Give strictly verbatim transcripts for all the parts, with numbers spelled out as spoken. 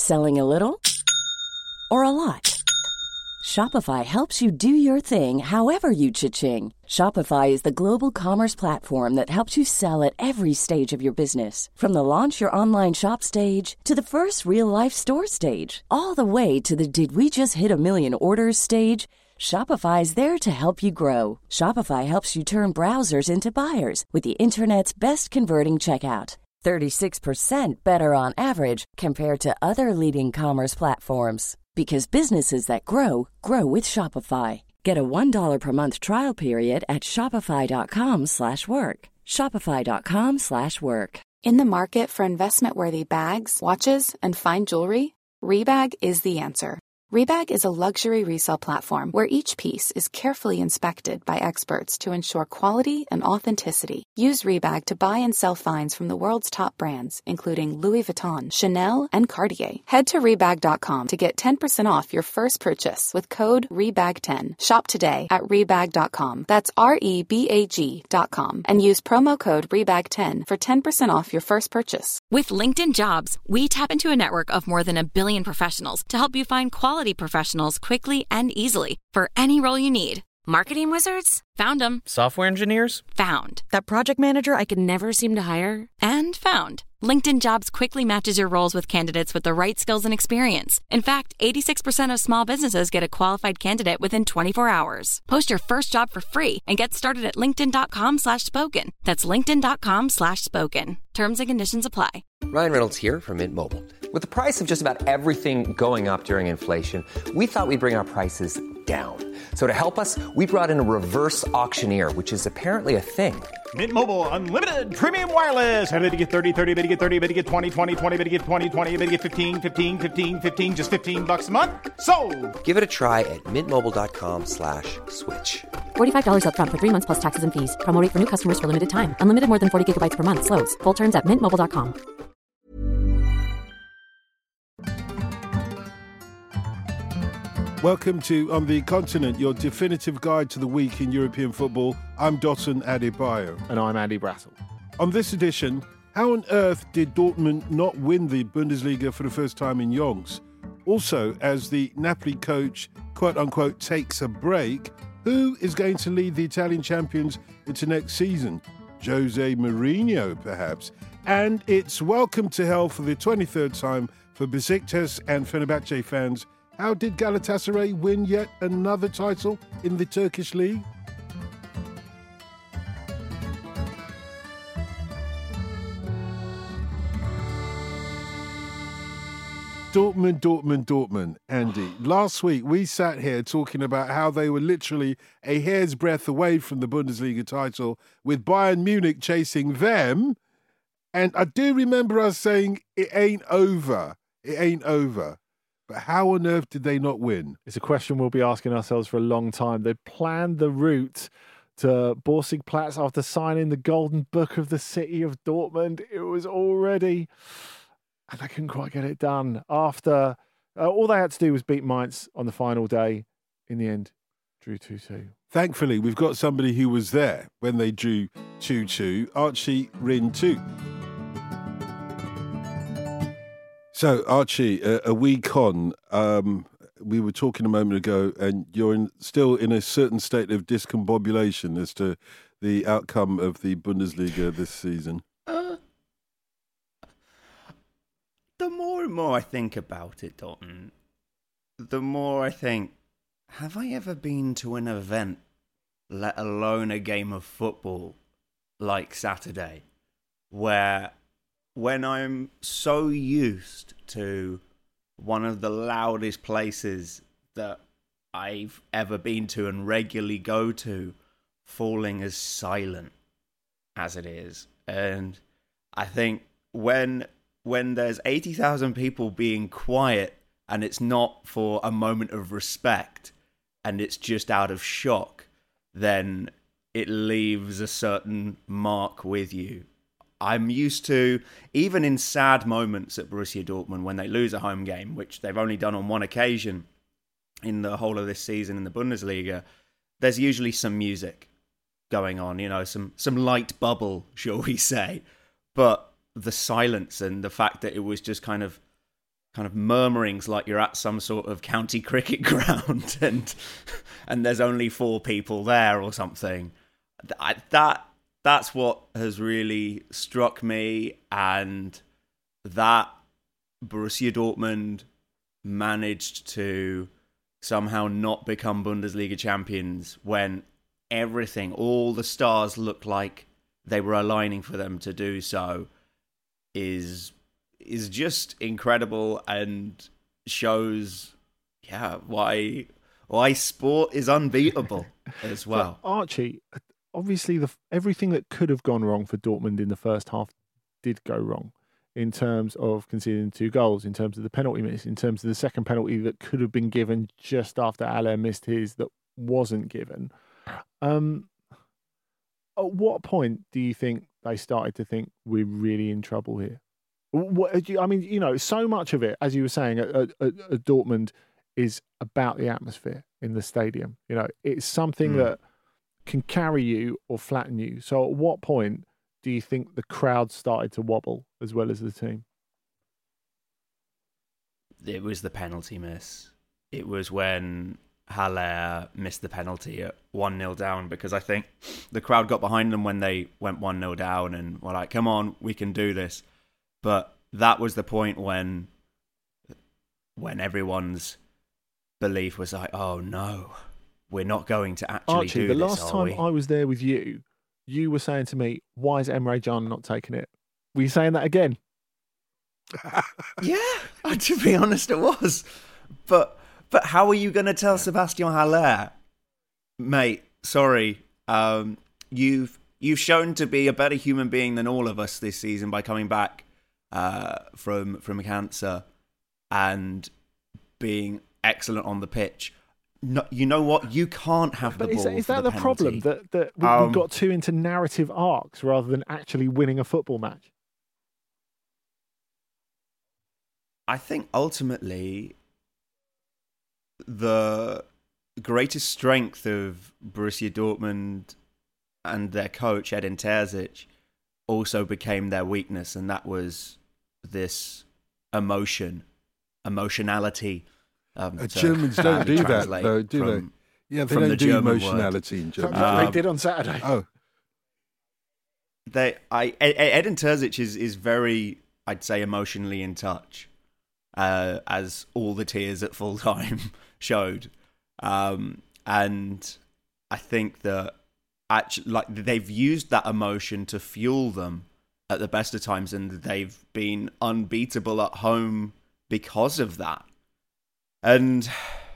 Selling a little or a lot? Shopify helps you do your thing however you cha-ching. Shopify is the global commerce platform that helps you sell at every stage of your business. From the launch your online shop stage to the first real-life store stage, all the way to the did we just hit a million orders stage. Shopify is there to help you grow. Shopify helps you turn browsers into buyers with the internet's best converting checkout. thirty-six percent better on average compared to other leading commerce platforms. Because businesses that grow, grow with Shopify. Get a one dollar per month trial period at shopify.com slash work. Shopify.com slash work. In the market for investment-worthy bags, watches, and fine jewelry, Rebag is the answer. Rebag is a luxury resale platform where each piece is carefully inspected by experts to ensure quality and authenticity. Use Rebag to buy and sell finds from the world's top brands, including Louis Vuitton, Chanel, and Cartier. Head to Rebag dot com to get ten percent off your first purchase with code R E B A G ten. Shop today at Rebag dot com. That's R E B A G dot com. And use promo code R E B A G ten for ten percent off your first purchase. With LinkedIn Jobs, we tap into a network of more than a billion professionals to help you find quality professionals quickly and easily for any role you need. Marketing wizards? Found them. Software engineers? Found. That project manager I could never seem to hire? And found. LinkedIn Jobs quickly matches your roles with candidates with the right skills and experience. In fact, eighty-six percent of small businesses get a qualified candidate within twenty-four hours. Post your first job for free and get started at linkedin.com slash spoken. That's linkedin.com slash spoken. Terms and conditions apply. Ryan Reynolds here from Mint Mobile. With the price of just about everything going up during inflation, we thought we'd bring our prices down. So to help us, we brought in a reverse auctioneer, which is apparently a thing. Mint Mobile Unlimited Premium Wireless. How to get thirty, thirty, how to get thirty, how to get twenty, twenty, twenty, how to get twenty, twenty, how to get fifteen, fifteen, fifteen, fifteen, just fifteen bucks a month? Sold! Give it a try at mintmobile.com slash switch. forty-five dollars up front for three months plus taxes and fees. Promo rate for new customers for limited time. Unlimited more than forty gigabytes per month. Slows full terms at mint mobile dot com. Welcome to On the Continent, your definitive guide to the week in European football. I'm Dotun Adebayo. And I'm Andy Brassel. On this edition, how on earth did Dortmund not win the Bundesliga for the first time in yonks? Also, as the Napoli coach, quote-unquote, takes a break, who is going to lead the Italian champions into next season? Jose Mourinho, perhaps. And it's welcome to hell for the twenty-third time for Besiktas and Fenerbahce fans. How did Galatasaray win yet another title in the Turkish league? Dortmund, Dortmund, Dortmund, Andy. Last week we sat here talking about how they were literally a hair's breadth away from the Bundesliga title, with Bayern Munich chasing them. And I do remember us saying it ain't over. It ain't over. But how on earth did they not win? It's a question we'll be asking ourselves for a long time. They planned the route to Borsigplatz after signing the Golden Book of the City of Dortmund. It was already... And they couldn't quite get it done. After uh, all they had to do was beat Mainz on the final day. In the end, drew two two. Thankfully, we've got somebody who was there when they drew two two, Archie Rintu. So, Archie, a, a week on, um, we were talking a moment ago, and you're in, still in a certain state of discombobulation as to the outcome of the Bundesliga this season. Uh, the more and more I think about it, Dalton, the more I think, have I ever been to an event, let alone a game of football, like Saturday, where... when I'm so used to one of the loudest places that I've ever been to and regularly go to falling as silent as it is. And I think when when there's eighty thousand people being quiet and it's not for a moment of respect and it's just out of shock, then it leaves a certain mark with you. I'm used to, even in sad moments at Borussia Dortmund when they lose a home game, which they've only done on one occasion in the whole of this season in the Bundesliga, there's usually some music going on, you know, some, some light bubble, shall we say. But the silence and the fact that it was just kind of kind of murmurings like you're at some sort of county cricket ground and and there's only four people there or something. I, that that's what has really struck me, and that Borussia Dortmund managed to somehow not become Bundesliga champions when everything, all the stars looked like they were aligning for them to do so, is is just incredible and shows, yeah, why why sport is unbeatable as well. So, Archie, obviously, the everything that could have gone wrong for Dortmund in the first half did go wrong, in terms of conceding two goals, in terms of the penalty miss, in terms of the second penalty that could have been given just after Haller missed his that wasn't given. Um, at what point do you think they started to think we're really in trouble here? What, I mean, you know, so much of it, as you were saying, at, at, at Dortmund is about the atmosphere in the stadium. You know, it's something mm. that can carry you or flatten you. So at what point do you think the crowd started to wobble as well as the team? It was the penalty miss. It was when Haller missed the penalty at one nil down, because I think the crowd got behind them when they went one nil down and were like, come on, we can do this. But that was the point when when everyone's belief was like, oh no, we're not going to actually Archie, do the this, last time we? I was there with you, you were saying to me, why is Emre Can not taking it? Were you saying that again? Yeah, to be honest, it was. But but how are you going to tell yeah. Sebastian Haller, mate, sorry, um, you've you've shown to be a better human being than all of us this season by coming back uh, from from cancer and being excellent on the pitch. No, you know what? You can't have but the is ball. That, is for that the, the problem? That that we, um, we got too into narrative arcs rather than actually winning a football match? I think ultimately the greatest strength of Borussia Dortmund and their coach Edin Terzic also became their weakness, and that was this emotion, emotionality. Um, uh, to, Germans don't do that, though, do from, they? Yeah, they from don't the do German emotionality word. in Germany. Um, they Um, did on Saturday. Oh, they, I, Edin Terzic is is very, I'd say, emotionally in touch, uh, as all the tears at full time showed, um, and I think that actually, like, they've used that emotion to fuel them at the best of times, and they've been unbeatable at home because of that. And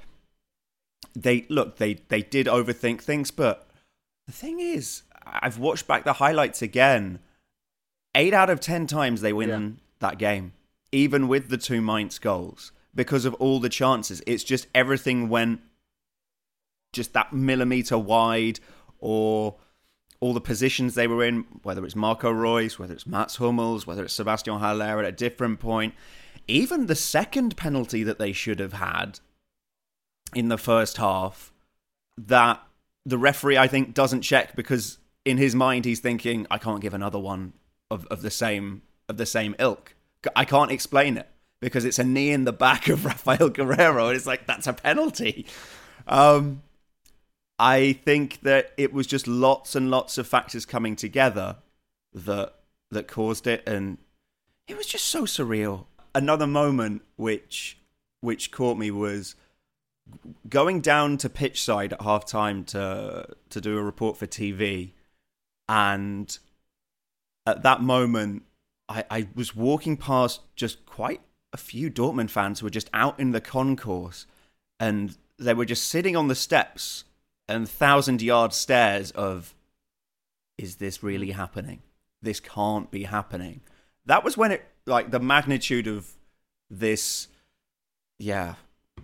they look, they, they did overthink things, but the thing is, I've watched back the highlights again. Eight out of ten times they win yeah. that game, even with the two Mainz goals, because of all the chances. It's just everything went just that millimetre wide, or all the positions they were in, whether it's Marco Reus, whether it's Mats Hummels, whether it's Sebastian Haller at a different point. Even the second penalty that they should have had in the first half, that the referee, I think, doesn't check, because in his mind he's thinking, I can't give another one of, of the same of the same ilk. I can't explain it, because it's a knee in the back of Rafael Guerreiro, and it's like, that's a penalty. Um, I think that it was just lots and lots of factors coming together that that caused it, and it was just so surreal. Another moment which which caught me was going down to pitch side at half time to to do a report for T V, and at that moment I, I was walking past just quite a few Dortmund fans who were just out in the concourse, and they were just sitting on the steps and thousand yard stares of, is this really happening? This can't be happening. That was when it, like, the magnitude of this, yeah,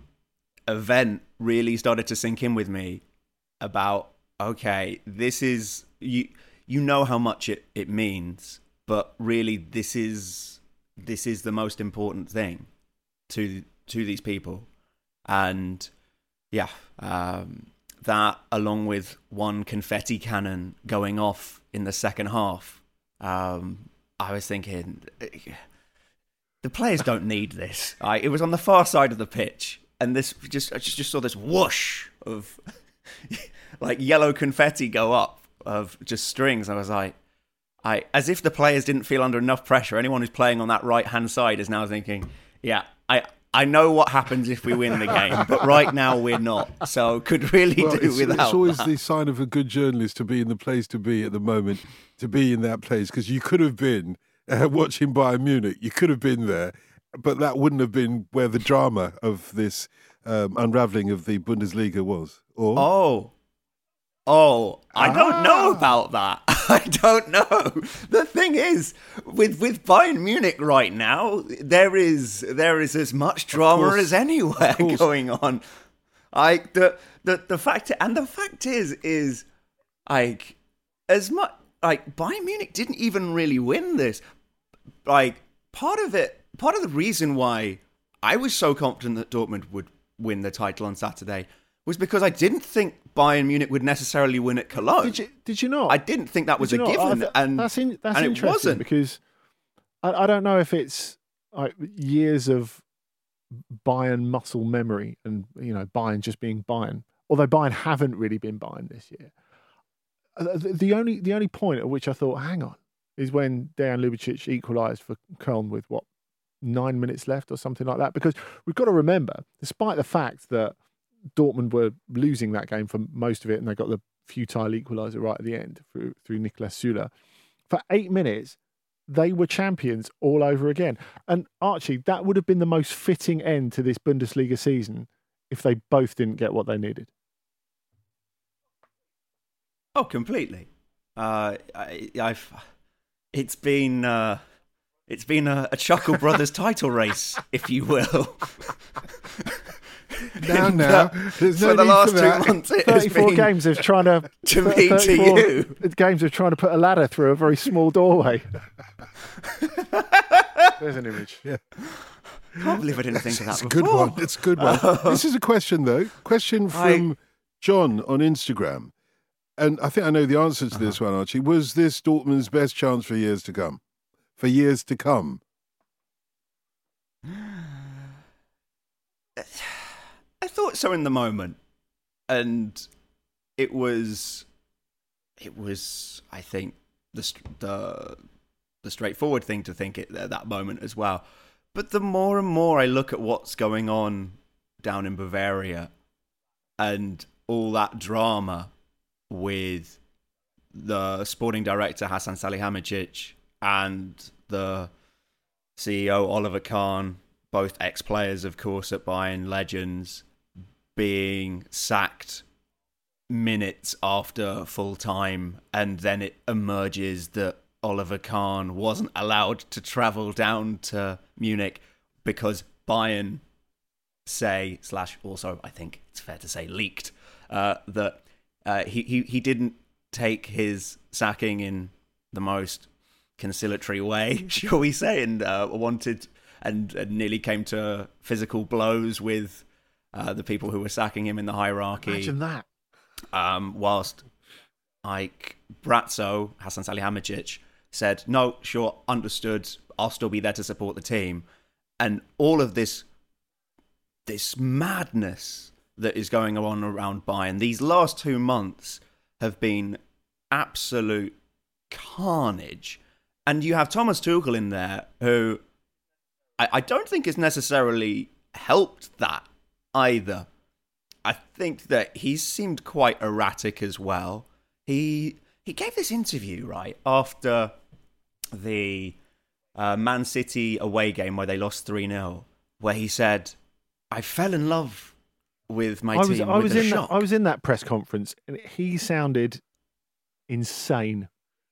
event really started to sink in with me about, okay, this is, you you know how much it, it means, but really this is this is the most important thing to to these people. And yeah, um, that, along with one confetti cannon going off in the second half, um, I was thinking, the players don't need this. Right? It was on the far side of the pitch, and this just I just, just saw this whoosh of like yellow confetti go up of just strings. I was like, I as if the players didn't feel under enough pressure. Anyone who's playing on that right hand side is now thinking, yeah, I. I know what happens if we win the game, but right now we're not. So could really well, do it's, without It's always that. the sign of a good journalist to be in the place to be at the moment, to be in that place, because you could have been uh, watching Bayern Munich. You could have been there, but that wouldn't have been where the drama of this um, unravelling of the Bundesliga was. Or Oh. Oh, I don't know Ah. about that. I don't know. The thing is, with with Bayern Munich right now, there is there is as much drama course. as anywhere Of course. going on. I the the the fact and the fact is is like as much like Bayern Munich didn't even really win this. Like part of it, part of the reason why I was so confident that Dortmund would win the title on Saturday was because I didn't think Bayern Munich would necessarily win at Cologne. Did you? Did you not? I didn't think that was Did a you not? given, I th- and that's in, that's and it interesting wasn't. because I, I don't know if it's like years of Bayern muscle memory and you know Bayern just being Bayern, although Bayern haven't really been Bayern this year. Uh, The, the only the only point at which I thought, hang on, is when Dejan Ljubicic equalised for Köln with what nine minutes left or something like that. Because we've got to remember, despite the fact that Dortmund were losing that game for most of it, and they got the futile equaliser right at the end through through Niklas Süle. For eight minutes, they were champions all over again. And Archie, that would have been the most fitting end to this Bundesliga season if they both didn't get what they needed. Oh, completely. Uh, I, I've. It's been. Uh, it's been a, a Chuckle Brothers title race, if you will. now, now, there's no for the need last for that. two months, it has thirty-four been games of trying to to me to thirty-four you. games of trying to put a ladder through a very small doorway. There's an image. Yeah. Can't believe I didn't think of that It's a before. good one. It's a good one. This is a question, though. Question from John on Instagram. And I think I know the answer to this one, Archie. Was this Dortmund's best chance for years to come? For years to come? I thought so in the moment, and it was, it was. I think the st- the the straightforward thing to think it at that moment as well. But the more and more I look at what's going on down in Bavaria, and all that drama with the sporting director Hasan Salihamidzic and the C E O Oliver Kahn, both ex-players, of course, at Bayern, legends, being sacked minutes after full time, and then it emerges that Oliver Kahn wasn't allowed to travel down to Munich because Bayern say, slash also, I think it's fair to say, leaked, uh, that uh, he, he, he didn't take his sacking in the most conciliatory way, shall we say, and uh, wanted and, and nearly came to physical blows with uh, the people who were sacking him in the hierarchy. Imagine that. Um, whilst Ike Brazzo, Hasan Salihamidzic, said, no, sure, understood, I'll still be there to support the team. And all of this this madness that is going on around Bayern, these last two months have been absolute carnage. And you have Thomas Tuchel in there, who I, I don't think has necessarily helped that either. I think that he seemed quite erratic as well. He he gave this interview, right, after the uh, Man City away game where they lost three nil, where he said, I fell in love with my I was, team I with was a in shock. that, I was in that press conference, and he sounded insane.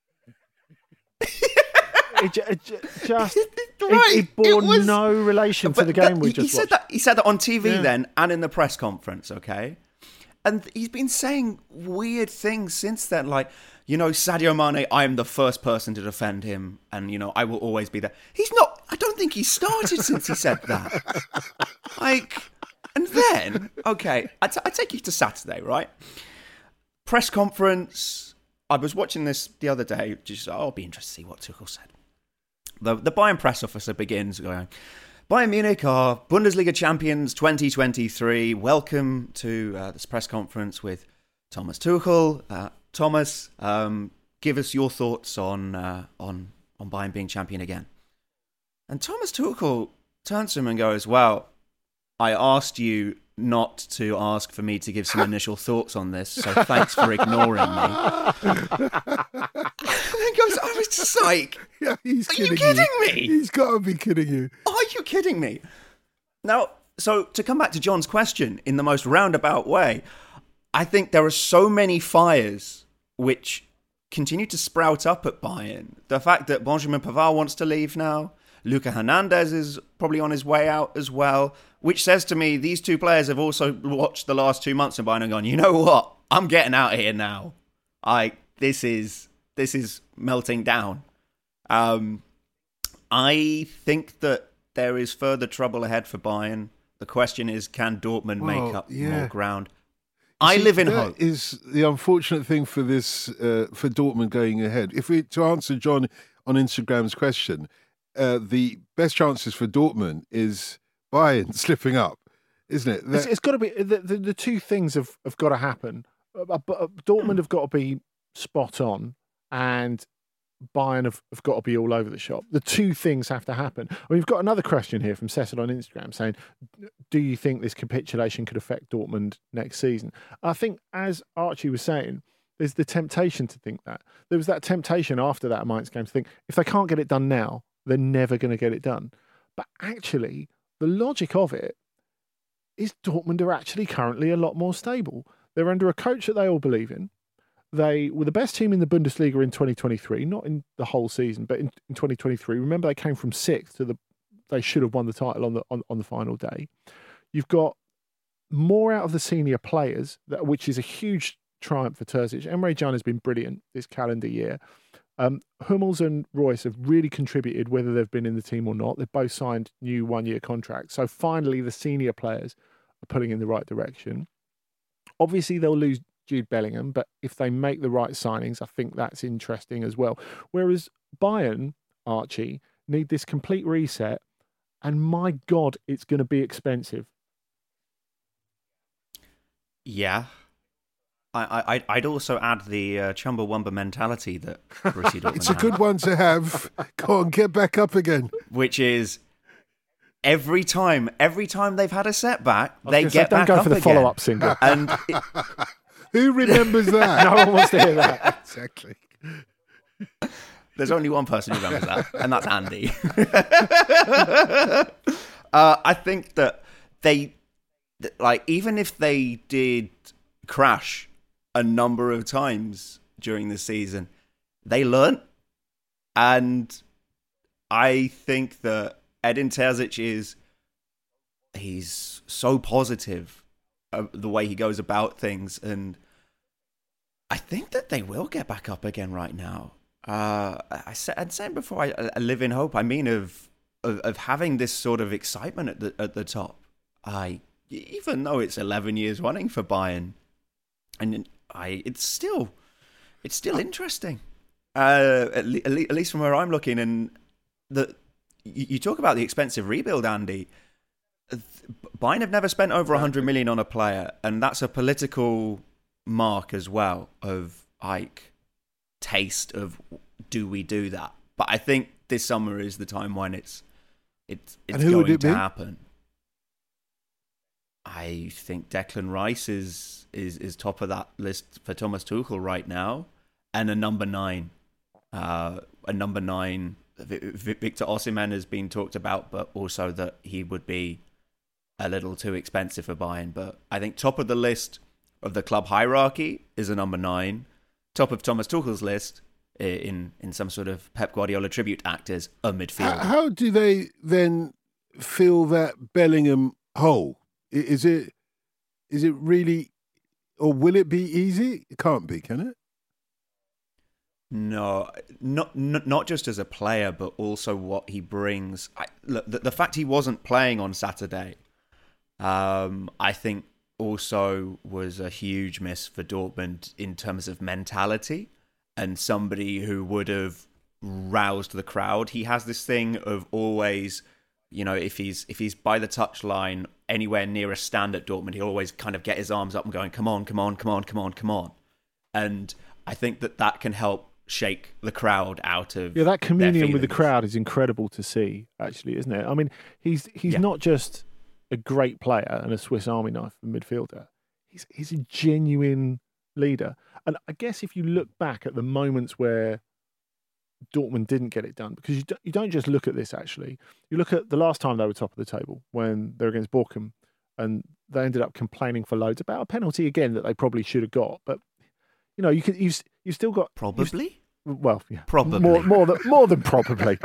it, ju- it ju- just Right, it, it bore it was- no relation to But the that- game we he, just he said watched. that he said that on T V Yeah. then and in the press conference, okay? And he's been saying weird things since then, like, you know, Sadio Mane, I am the first person to defend him, and, you know, I will always be there. He's not, I don't think he started since he said that. Like, and then, okay, I, t- I take you to Saturday, right? Press conference. I was watching this the other day, just, oh, I'll be interested to see what Tuchel said. the, the Bayern press officer begins going, Bayern Munich are Bundesliga champions twenty twenty-three. Welcome to uh, this press conference with Thomas Tuchel. Uh, Thomas, um, give us your thoughts on, uh, on, on Bayern being champion again. And Thomas Tuchel turns to him and goes, well, I asked you not to ask for me to give some initial thoughts on this, so thanks for ignoring me. And then goes, I was just like, yeah, he's are kidding you kidding you. me? He's got to be kidding you. Are you kidding me? Now, so to come back to John's question in the most roundabout way, I think there are so many fires which continue to sprout up at Bayern. The fact that Benjamin Pavard wants to leave now, Luca Hernandez is probably on his way out as well, which says to me these two players have also watched the last two months of Bayern and gone, you know what? I'm getting out of here now. I this is this is melting down. Um, I think that there is further trouble ahead for Bayern. The question is, can Dortmund Well, make up yeah. more ground? You I see, live in that hope. Is the unfortunate thing for this uh, for Dortmund going ahead. If we to answer John on Instagram's question, uh, the best chances for Dortmund is Bayern slipping up, isn't it? It's, it's got to be the, the the two things have, have got to happen. Uh, uh, Dortmund have got to be spot on, and Bayern have, have got to be all over the shop. The two things have to happen. We've got another question here from Cecil on Instagram saying, do you think this capitulation could affect Dortmund next season? I think, as Archie was saying, there's the temptation to think that. There was that temptation after that Mainz game to think, if they can't get it done now, they're never going to get it done. But actually, the logic of it is Dortmund are actually currently a lot more stable. They're under a coach that they all believe in. They were the best team in the Bundesliga in twenty twenty-three, not in the whole season, but in, in twenty twenty-three. Remember, they came from sixth to the. They should have won the title on the on, on the final day. You've got more out of the senior players, that, which is a huge triumph for Terzic. Emre Can has been brilliant this calendar year. Um, Hummels and Royce have really contributed, whether they've been in the team or not. They've both signed new one-year contracts. So finally, the senior players are pulling in the right direction. Obviously, they'll lose Jude Bellingham, but if they make the right signings, I think that's interesting as well. Whereas Bayern, Archie, need this complete reset, and my God, it's going to be expensive. Yeah. I, I, I'd also add the uh, Chumbawamba mentality that Borussia Dortmund It's a have, good one to have. Go on, get back up again. which is every time, every time they've had a setback, I was they gonna say, get don't back go up for the again. follow-up single. And it, Who remembers that? No one wants to hear that. Exactly. there's only one person who remembers that, and that's Andy. uh, I think that they, like, even if they did crash a number of times during the season, they learnt. And I think that Edin Terzic is, he's so positive of the way he goes about things. And I think that they will get back up again right now. Uh, I said, I'd said before, I, I live in hope. I mean, of, of of having this sort of excitement at the at the top. I even though it's eleven years running for Bayern, and I it's still it's still interesting. Uh, at, le- at least from where I'm looking, and the you, you talk about the expensive rebuild, Andy. Bayern have never spent over one hundred million on a player, and that's a political mark as well of like taste of do we do that. But I think this summer is the time when it's it's it's who would going it to be? happen. I think Declan Rice is is is top of that list for Thomas Tuchel right now, and a number nine, uh, a number nine. Victor Osimhen has been talked about, but also that he would be a little too expensive for Bayern. But I think top of the list of the club hierarchy is a number nine. Top of Thomas Tuchel's list in in some sort of Pep Guardiola tribute act is a midfielder. How, how do they then fill that Bellingham hole? I- Is it is it really, or will it be easy? It can't be, can it? No, not, not not just as a player, but also what he brings. I, look, the, the fact he wasn't playing on Saturday, um, I think also was a huge miss for Dortmund in terms of mentality, and somebody who would have roused the crowd. He has this thing of always, you know, if he's if he's by the touchline anywhere near a stand at Dortmund, he'll always kind of get his arms up and going, come on, come on, come on, come on, come on. And I think that that can help shake the crowd out of yeah. That communion with the feelings. crowd is incredible to see, actually, isn't it? I mean, he's he's Yeah. not just a great player and a Swiss Army knife midfielder. He's he's a genuine leader. And I guess if you look back at the moments where Dortmund didn't get it done, because you don't, you don't just look at this, actually. You look at the last time they were top of the table when they were against Bochum, and they ended up complaining for loads about a penalty again that they probably should have got. But, you know, you can, you've, you've still got... Probably? Well, yeah. Probably. More, more, than, more than probably.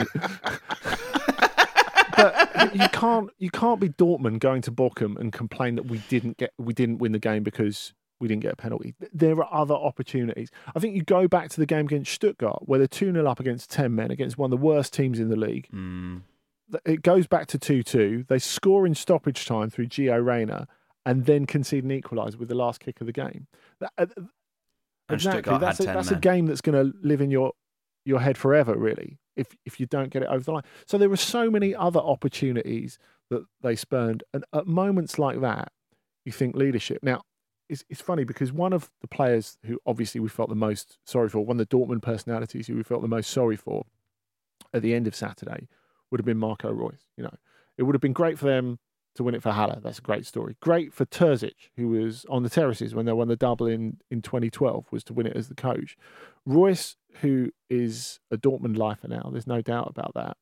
But you can't you can't be Dortmund going to Bochum and complain that we didn't get we didn't win the game because we didn't get a penalty. There are other opportunities. I think you go back to the game against Stuttgart where they're two nil up against ten men against one of the worst teams in the league. Mm. It goes back to two two. They score in stoppage time through Gio Reyna and then concede an equaliser with the last kick of the game. That, uh, And exactly. Stuttgart That's, had a, ten that's a men. game that's going to live in your your head forever, really, if if you don't get it over the line. So there were so many other opportunities that they spurned. And at moments like that, you think leadership. Now, it's, it's funny because one of the players who obviously we felt the most sorry for, one of the Dortmund personalities who we felt the most sorry for at the end of Saturday would have been Marco Reus. You know, it would have been great for them to win it for Haller. That's a great story. Great for Terzic, who was on the terraces when they won the double in, in twenty twelve, was to win it as the coach. Reus, who is a Dortmund lifer now, there's no doubt about that.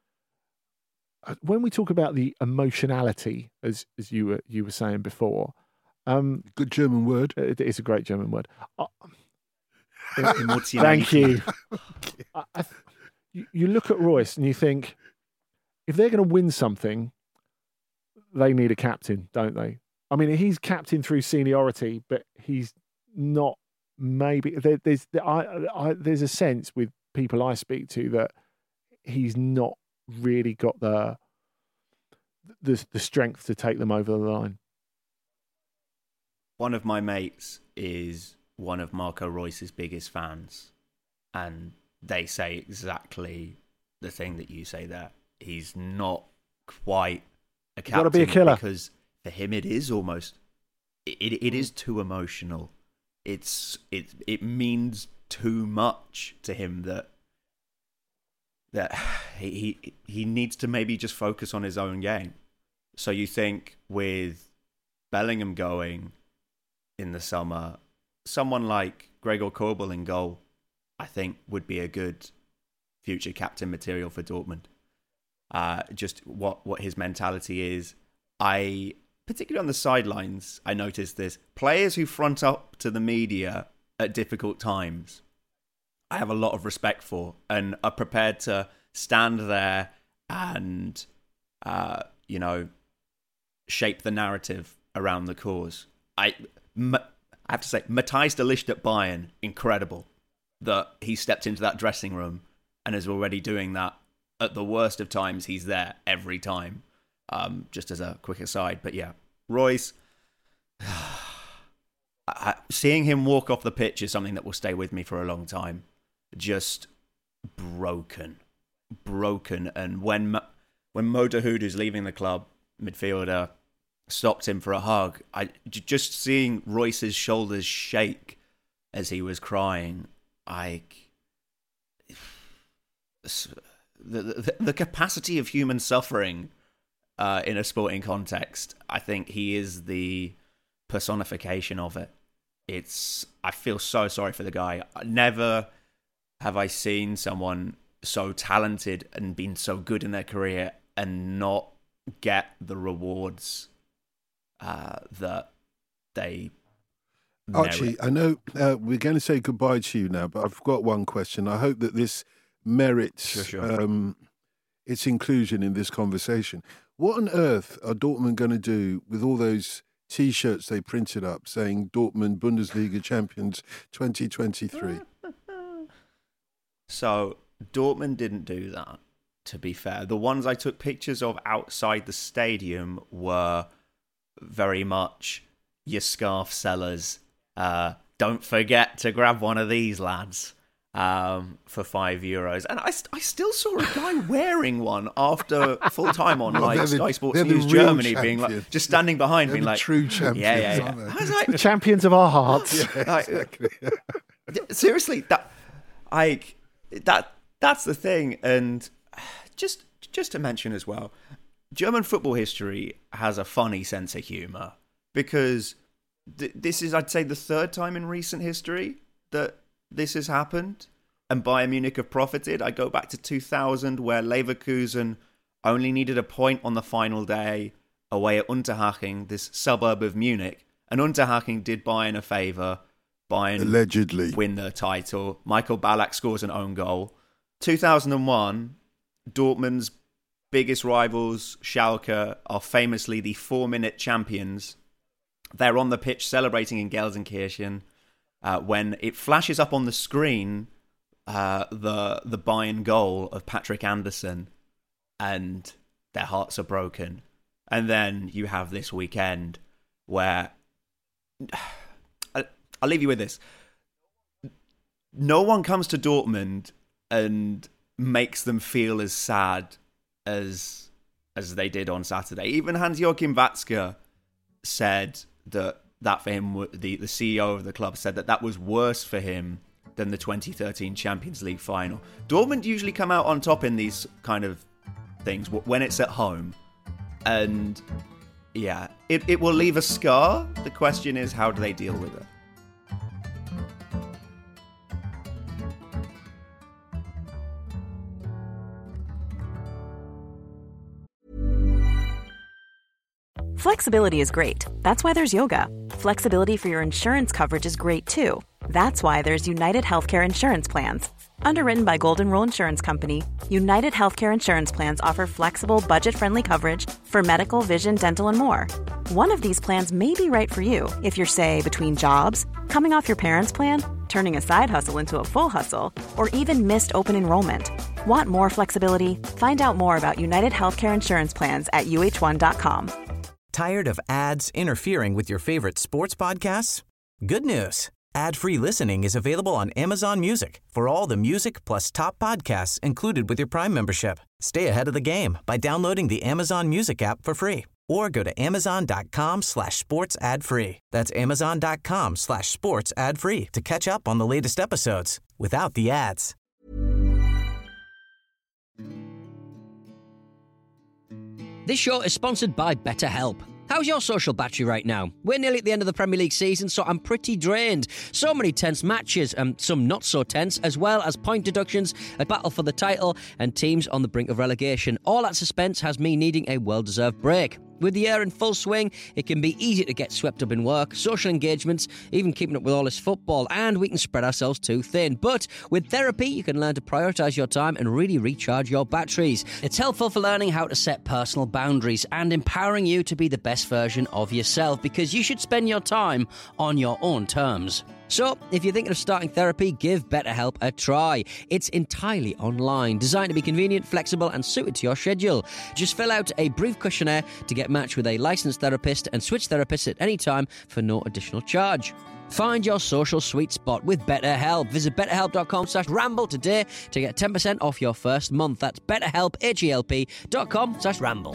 When we talk about the emotionality, as as you were you were saying before, um, good German word. It, it's a great German word. Uh, Emotionality. thank you. I, I, you. You look at Reus and you think, if they're going to win something, they need a captain, don't they? I mean, he's captain through seniority, but he's not. Maybe there, there's I, I, there's a sense with people I speak to that he's not really got the the the strength to take them over the line. One of my mates is one of Marco Reus's biggest fans, and they say exactly the thing that you say there. He's not quite a captain. Got to be a killer, because for him it is almost it, it, it is too emotional. It's it it means too much to him that that he he he needs to maybe just focus on his own game. So you think with Bellingham going in the summer, someone like Gregor Kobel in goal, I think would be a good future captain material for Dortmund. Uh, just what what his mentality is. I. Particularly on the sidelines, I noticed this. Players who front up to the media at difficult times, I have a lot of respect for and are prepared to stand there and, uh, you know, shape the narrative around the cause. I, I have to say, Matthijs de Ligt at Bayern, incredible that he stepped into that dressing room and is already doing that. At the worst of times, he's there every time. Um, just as a quick aside, but yeah, Reus, I, seeing him walk off the pitch is something that will stay with me for a long time. Just broken, broken. And when when Mo Dahoud, who's leaving the club, midfielder, stopped him for a hug, I just seeing Reus's shoulders shake as he was crying. I the the, the capacity of human suffering. Uh, in a sporting context, I think he is the personification of it. It's. I feel so sorry for the guy. Never have I seen someone so talented and been so good in their career and not get the rewards uh, that they Archie, merit. I know uh, we're going to say goodbye to you now, but I've got one question. I hope that this merits Sure, sure. Um, its inclusion in this conversation. What on earth are Dortmund going to do with all those T-shirts they printed up saying Dortmund Bundesliga champions twenty twenty-three? So Dortmund didn't do that, to be fair. The ones I took pictures of outside the stadium were very much your scarf sellers. Uh, don't forget to grab one of these, lads. um, for five euros. And I, I still saw a guy wearing one after full time on like the, Sky Sports News Germany, champions. being like, just standing behind, they're being the like, true champions. Yeah, yeah, yeah. I was like, the champions of our hearts. Yeah, exactly. Like, seriously, that, I, that, that's the thing. And just, just to mention as well, German football history has a funny sense of humour because th- this is, I'd say, the third time in recent history that this has happened, and Bayern Munich have profited. I go back to two thousand, where Leverkusen only needed a point on the final day away at Unterhaching, this suburb of Munich, and Unterhaching did Bayern a favour. Bayern allegedly win the title. Michael Ballack scores an own goal. two thousand one, Dortmund's biggest rivals, Schalke, are famously the four-minute champions. They're on the pitch celebrating in Gelsenkirchen. Uh, when it flashes up on the screen, uh, the the Bayern goal of Patrick Anderson, and their hearts are broken. And then you have this weekend where I, I'll leave you with this: no one comes to Dortmund and makes them feel as sad as as they did on Saturday. Even Hans-Joachim Watzke said that. That for him, the, the C E O of the club said that that was worse for him than the twenty thirteen Champions League final. Dortmund usually come out on top in these kind of things when it's at home. And yeah, it, it will leave a scar. The question is, how do they deal with it? Flexibility is great. That's why there's yoga. Flexibility for your insurance coverage is great too. That's why there's United Healthcare Insurance Plans. Underwritten by Golden Rule Insurance Company, United Healthcare Insurance Plans offer flexible, budget-friendly coverage for medical, vision, dental, and more. One of these plans may be right for you if you're, say, between jobs, coming off your parents' plan, turning a side hustle into a full hustle, or even missed open enrollment. Want more flexibility? Find out more about United Healthcare Insurance Plans at U H one dot com. Tired of ads interfering with your favorite sports podcasts? Good news. Ad-free listening is available on Amazon Music for all the music plus top podcasts included with your Prime membership. Stay ahead of the game by downloading the Amazon Music app for free or go to amazon.com slash sports ad free. That's amazon.com slash sports ad free to catch up on the latest episodes without the ads. This show is sponsored by BetterHelp. How's your social battery right now? We're nearly at the end of the Premier League season, so I'm pretty drained. So many tense matches, and some not so tense, as well as point deductions, a battle for the title, and teams on the brink of relegation. All that suspense has me needing a well-deserved break. With the year in full swing, it can be easy to get swept up in work, social engagements, even keeping up with all this football, and we can spread ourselves too thin. But with therapy, you can learn to prioritise your time and really recharge your batteries. It's helpful for learning how to set personal boundaries and empowering you to be the best version of yourself, because you should spend your time on your own terms. So, if you're thinking of starting therapy, give BetterHelp a try. It's entirely online, designed to be convenient, flexible, and suited to your schedule. Just fill out a brief questionnaire to get matched with a licensed therapist and switch therapists at any time for no additional charge. Find your social sweet spot with BetterHelp. Visit betterhelp.com slash ramble today to get ten percent off your first month. That's betterhelp, H-E-L-P dot com slash ramble.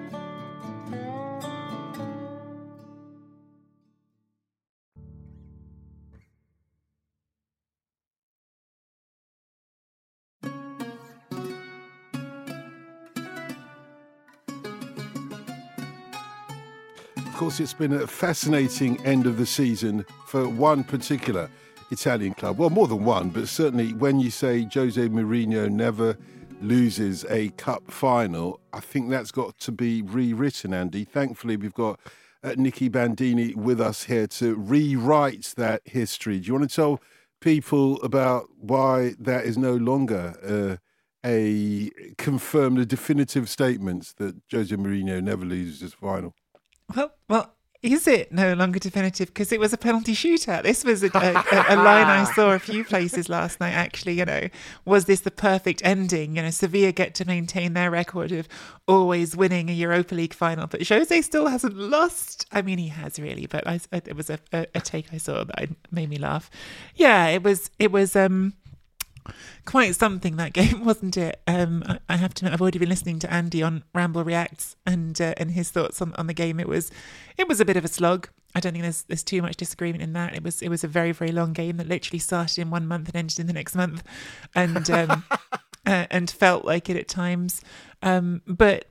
Of course, it's been a fascinating end of the season for one particular Italian club. Well, more than one, but certainly when you say Jose Mourinho never loses a cup final, I think that's got to be rewritten, Andy. Thankfully, we've got uh, Nicky Bandini with us here to rewrite that history. Do you want to tell people about why that is no longer uh, a confirmed, a definitive statement that Jose Mourinho never loses his final? Well, well, is it no longer definitive? Because it was a penalty shootout. This was a, a, a line I saw a few places last night, actually, you know. Was this the perfect ending? You know, Sevilla get to maintain their record of always winning a Europa League final. But Jose still hasn't lost. I mean, he has really, but I, it was a, a, a take I saw that made me laugh. Yeah, it was, it was, um, Quite something, that game, wasn't it? Um, I, I have to admit, I've already been listening to Andy on Ramble Reacts and uh, and his thoughts on, on the game. It was it was a bit of a slog. I don't think there's there's too much disagreement in that. It was it was a very very long game that literally started in one month and ended in the next month, and um, uh, and felt like it at times. Um, but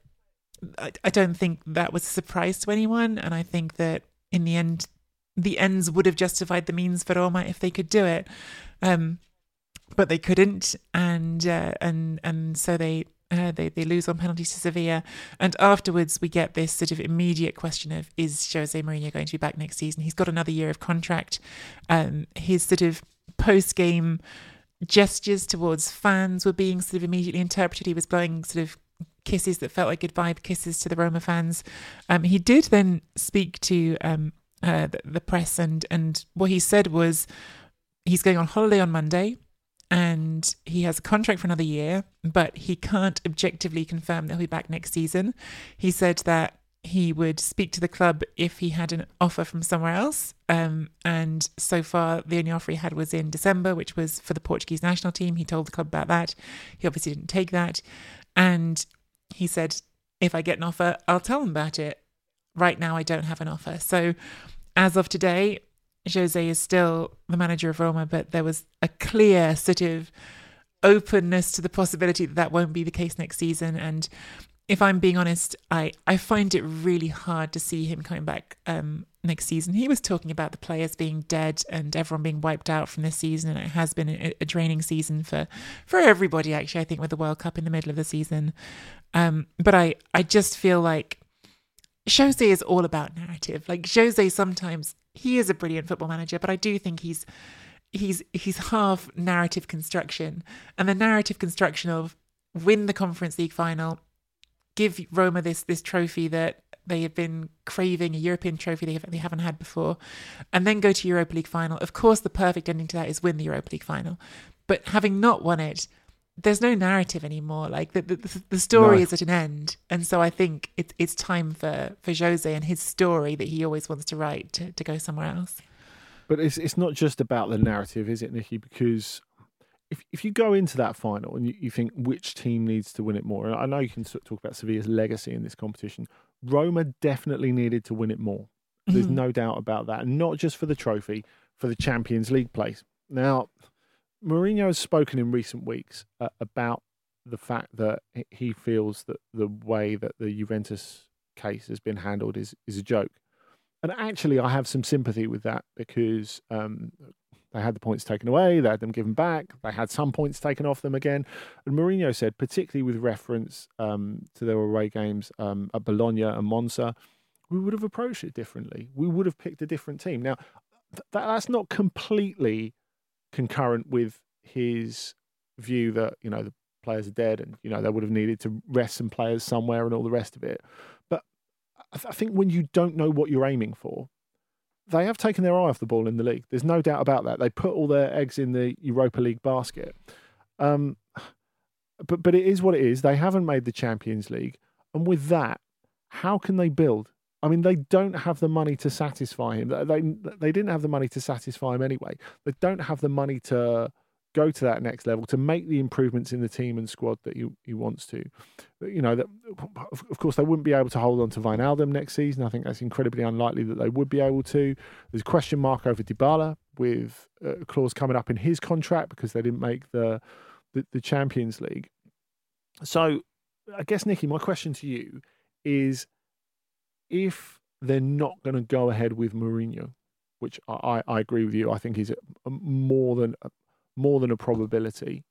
I, I don't think that was a surprise to anyone, and I think that in the end, the ends would have justified the means for Roma if they could do it. Um, But they couldn't, and uh, and and so they uh, they they lose on penalties to Sevilla. And afterwards, we get this sort of immediate question of, is Jose Mourinho going to be back next season? He's got another year of contract. Um, his sort of post game gestures towards fans were being sort of immediately interpreted. He was blowing sort of kisses that felt like goodbye kisses to the Roma fans. Um, he did then speak to um, uh, the, the press, and and what he said was he's going on holiday on Monday. And he has a contract for another year, but he can't objectively confirm that he'll be back next season. He said that he would speak to the club if he had an offer from somewhere else. Um, and so far, the only offer he had was in December, which was for the Portuguese national team. He told the club about that. He obviously didn't take that. And he said, if I get an offer, I'll tell them about it. Right now, I don't have an offer. So as of today, Jose is still the manager of Roma, but there was a clear sort of openness to the possibility that that won't be the case next season. And if I'm being honest, I, I find it really hard to see him coming back um, next season. He was talking about the players being dead and everyone being wiped out from this season, and it has been a, a draining season for, for everybody, actually, I think, with the World Cup in the middle of the season. Um, but I, I just feel like Jose is all about narrative. Like, Jose sometimes... he is a brilliant football manager, but I do think he's he's he's half narrative construction, and the narrative construction of win the Conference League final, give Roma this this trophy that they have been craving, a European trophy they, have, they haven't had before, and then go to Europa League final. Of course, the perfect ending to that is win the Europa League final, but having not won it, there's no narrative anymore. Like the the, the story no. is at an end, and so I think it's it's time for, for Jose and his story that he always wants to write to, to go somewhere else. But it's it's not just about the narrative, is it, Nikki? Because if if you go into that final and you, you think which team needs to win it more, and I know you can talk about Sevilla's legacy in this competition. Roma definitely needed to win it more. There's mm-hmm. no doubt about that, and not just for the trophy, for the Champions League place. Now, Mourinho has spoken in recent weeks uh, about the fact that he feels that the way that the Juventus case has been handled is, is a joke. And actually, I have some sympathy with that because um, they had the points taken away, they had them given back, they had some points taken off them again. And Mourinho said, particularly with reference um, to their away games um, at Bologna and Monza, we would have approached it differently. We would have picked a different team. Now, th- that's not completely concurrent with his view that, you know, the players are dead and, you know, they would have needed to rest some players somewhere and all the rest of it. But I, th- I think when you don't know what you're aiming for, they have taken their eye off the ball in the league. There's no doubt about that. They put all their eggs in the Europa League basket. Um, but, but it is what it is. They haven't made the Champions League. And with that, how can they build? I mean, they don't have the money to satisfy him. They they didn't have the money to satisfy him anyway. They don't have the money to go to that next level, to make the improvements in the team and squad that he, he wants to. You know, that, of course, they wouldn't be able to hold on to Wijnaldum next season. I think that's incredibly unlikely that they would be able to. There's a question mark over Dybala with a clause coming up in his contract because they didn't make the the, the Champions League. So I guess, Nikki, my question to you is, if they're not going to go ahead with Mourinho, which I, I agree with you, I think is a, more than a, more than a probability,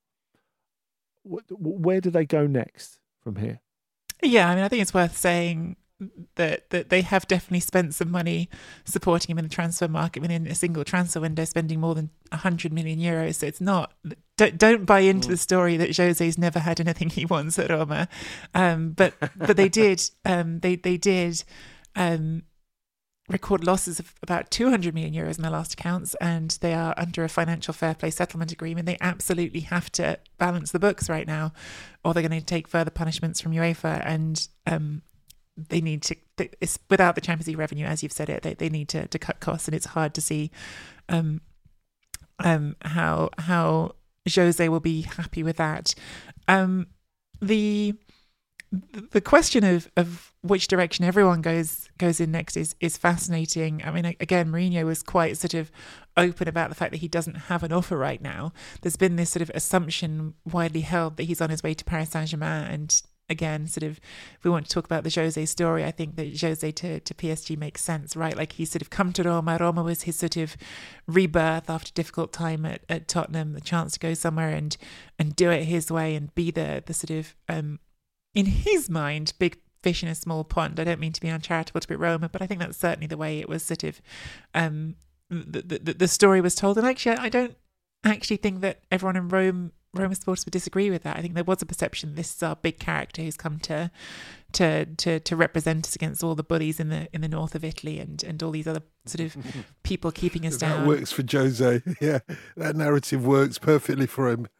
where do they go next from here? Yeah, I mean, I think it's worth saying that that they have definitely spent some money supporting him in the transfer market within a single transfer window, spending more than one hundred million euros. So it's not, don't, don't buy into mm. the story that Jose's never had anything he wants at Roma. Um, but but they did, um, they, they did um, record losses of about two hundred million euros in their last accounts, and they are under a financial fair play settlement agreement. They absolutely have to balance the books right now, or they're going to take further punishments from UEFA, and um, they need to, it's without the Champions League revenue, as you've said it, they, they need to, to cut costs, and it's hard to see um, um, how how Jose will be happy with that. Um, the the question of, of which direction everyone goes goes in next is is fascinating. I mean, again, Mourinho was quite sort of open about the fact that he doesn't have an offer right now. There's been this sort of assumption widely held that he's on his way to Paris Saint-Germain, and again, sort of, if we want to talk about the Jose story, I think that Jose to, to P S G makes sense, right? Like, he's sort of come to Roma. Roma was his sort of rebirth after a difficult time at, at Tottenham, the chance to go somewhere and and do it his way and be the the sort of, um, in his mind, big fish in a small pond. I don't mean to be uncharitable to be Roma, but I think that's certainly the way it was sort of, um, the, the, the story was told. And actually, I don't actually think that everyone in Rome Roma supporters would disagree with that. I think there was a perception this is our big character who's come to to to to represent us against all the bullies in the in the north of Italy and, and all these other sort of people keeping us down. That works for Jose. Yeah, that narrative works perfectly for him.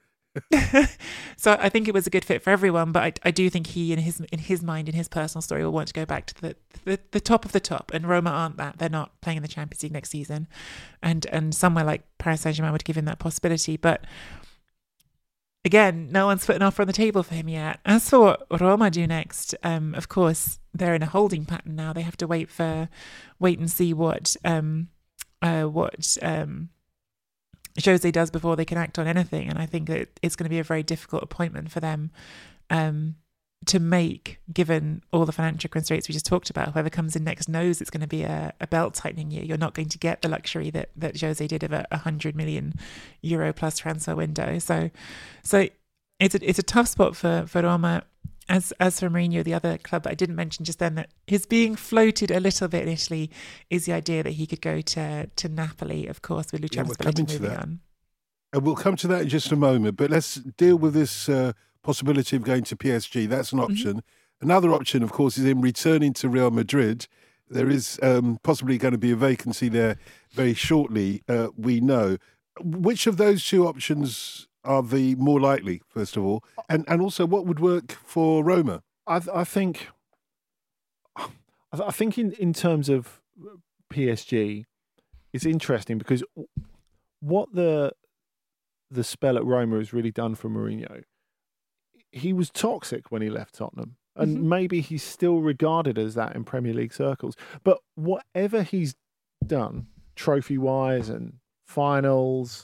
So I think it was a good fit for everyone, but I, I do think he, in his in his mind, in his personal story, will want to go back to the, the the top of the top. And Roma aren't that; they're not playing in the Champions League next season, and and somewhere like Paris Saint-Germain would give him that possibility. But again, no one's put an offer on the table for him yet. As for what Roma do next, um, of course they're in a holding pattern now. They have to wait for wait and see what um uh what um. Jose does before they can act on anything, and I think that it's going to be a very difficult appointment for them um, to make, given all the financial constraints we just talked about. Whoever comes in next knows it's going to be a, a belt tightening year. You're not going to get the luxury that that Jose did of a, a hundred million euro plus transfer window. So, so it's a it's a tough spot for for Roma. As as for Mourinho, the other club that I didn't mention just then that is being floated a little bit in Italy is the idea that he could go to to Napoli, of course, with Luciano yeah, Spalletti moving that. on. And we'll come to that in just a moment, but let's deal with this uh, possibility of going to P S G. That's an option. Mm-hmm. Another option, of course, is him returning to Real Madrid. There is um, possibly going to be a vacancy there very shortly, uh, we know. Which of those two options are the more likely, first of all? And and also, what would work for Roma? I, I think I think in, in terms of P S G, it's interesting because what the the spell at Roma has really done for Mourinho, he was toxic when he left Tottenham. And mm-hmm. maybe he's still regarded as that in Premier League circles. But whatever he's done, trophy-wise and finals,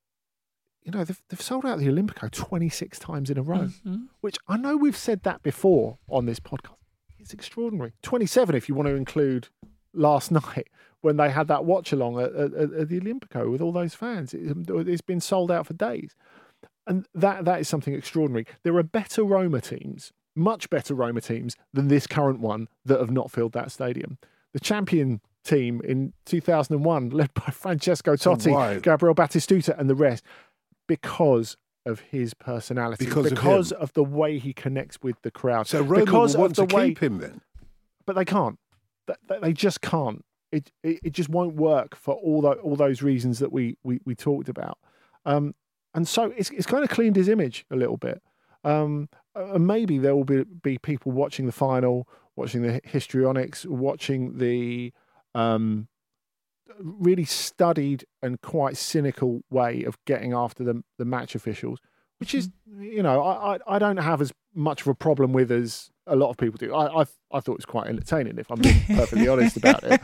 you know, they've, they've sold out the Olympico twenty-six times in a row, mm-hmm. which I know we've said that before on this podcast. It's extraordinary. twenty-seven if you want to include last night when they had that watch-along at, at, at the Olympico with all those fans. It, it's been sold out for days. And that that is something extraordinary. There are better Roma teams, much better Roma teams than this current one that have not filled that stadium. The champion team in two thousand one, led by Francesco Totti, oh, Gabriel Batistuta and the rest, because of his personality, because, because of, of the way he connects with the crowd. So Roma because will want of the to way, keep him then? But they can't. They just can't. It, it it just won't work for all the, all those reasons that we we, we talked about. Um, and so it's it's kind of cleaned his image a little bit. Um, and maybe there will be, be people watching the final, watching the histrionics, watching the um, really studied and quite cynical way of getting after the, the match officials, which is, you know, I, I, I don't have as much of a problem with as a lot of people do. I I, I thought it was quite entertaining, if I'm being perfectly honest about it.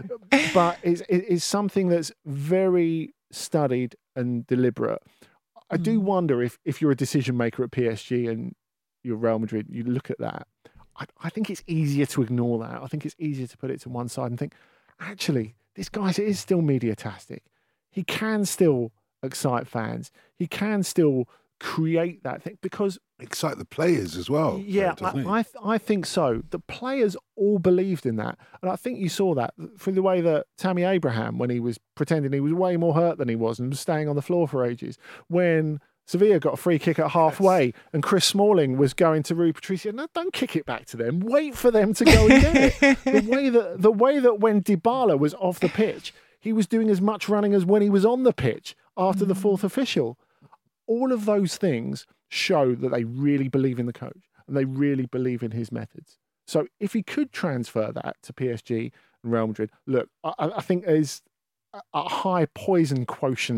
But it's, it's something that's very studied and deliberate. I do wonder if, if you're a decision maker at P S G and you're Real Madrid, you look at that. I, I think it's easier to ignore that. I think it's easier to put it to one side and think, actually, this guy is still mediatastic. He can still excite fans. He can still create that thing because excite the players as well. Yeah, I, I I think so. The players all believed in that, and I think you saw that through the way that Tammy Abraham, when he was pretending he was way more hurt than he was and was staying on the floor for ages, when Sevilla got a free kick at halfway yes. and Chris Smalling was going to Rui Patricio. No, don't kick it back to them. Wait for them to go and get it. The way that the way that when Dybala was off the pitch, he was doing as much running as when he was on the pitch after mm. the fourth official. All of those things show that they really believe in the coach and they really believe in his methods. So if he could transfer that to P S G and Real Madrid, look, I, I think there's a high poison quotient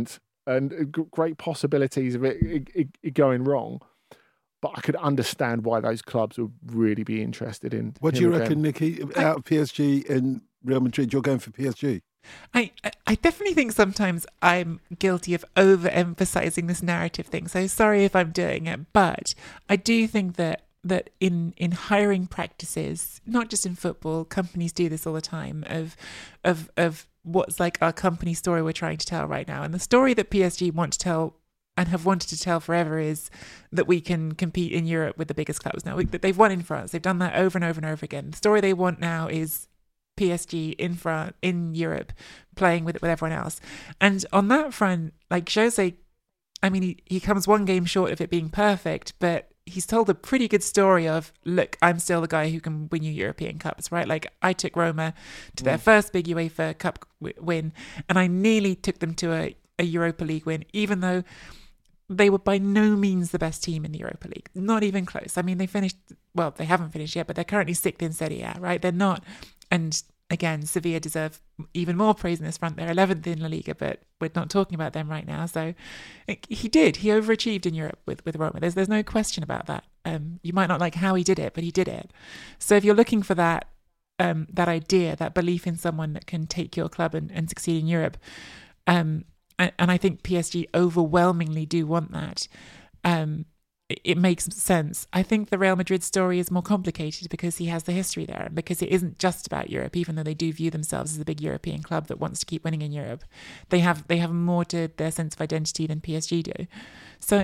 and g- great possibilities of it, it, it, it going wrong. But I could understand why those clubs would really be interested in. What do you reckon, Nikki? Out of P S G and Real Madrid, you're going for P S G? I, I definitely think sometimes I'm guilty of overemphasizing this narrative thing. So sorry if I'm doing it, but I do think that that in, in hiring practices, not just in football, companies do this all the time of of of what's like our company story we're trying to tell right now. And the story that P S G want to tell and have wanted to tell forever is that we can compete in Europe with the biggest clubs now. We, they've won in France. They've done that over and over and over again. The story they want now is P S G in France, in Europe, playing with with everyone else. And on that front, like Jose, I mean, he, he comes one game short of it being perfect, but he's told a pretty good story of, look, I'm still the guy who can win you European Cups, right? Like, I took Roma to their mm. first big UEFA Cup w- win, and I nearly took them to a, a Europa League win, even though they were by no means the best team in the Europa League. Not even close. I mean, they finished, well, they haven't finished yet, but they're currently sixth in Serie A, right? They're not. And again, Sevilla deserve even more praise in this front. They're eleventh in La Liga, but we're not talking about them right now. So he did. He overachieved in Europe with, with Roma. There's there's no question about that. Um, you might not like how he did it, but he did it. So if you're looking for that um, that idea, that belief in someone that can take your club and, and succeed in Europe, um, and, and I think P S G overwhelmingly do want that, um, it makes sense. I think the Real Madrid story is more complicated because he has the history there, and because it isn't just about Europe, even though they do view themselves as a big European club that wants to keep winning in Europe. They have they have more to their sense of identity than P S G do. So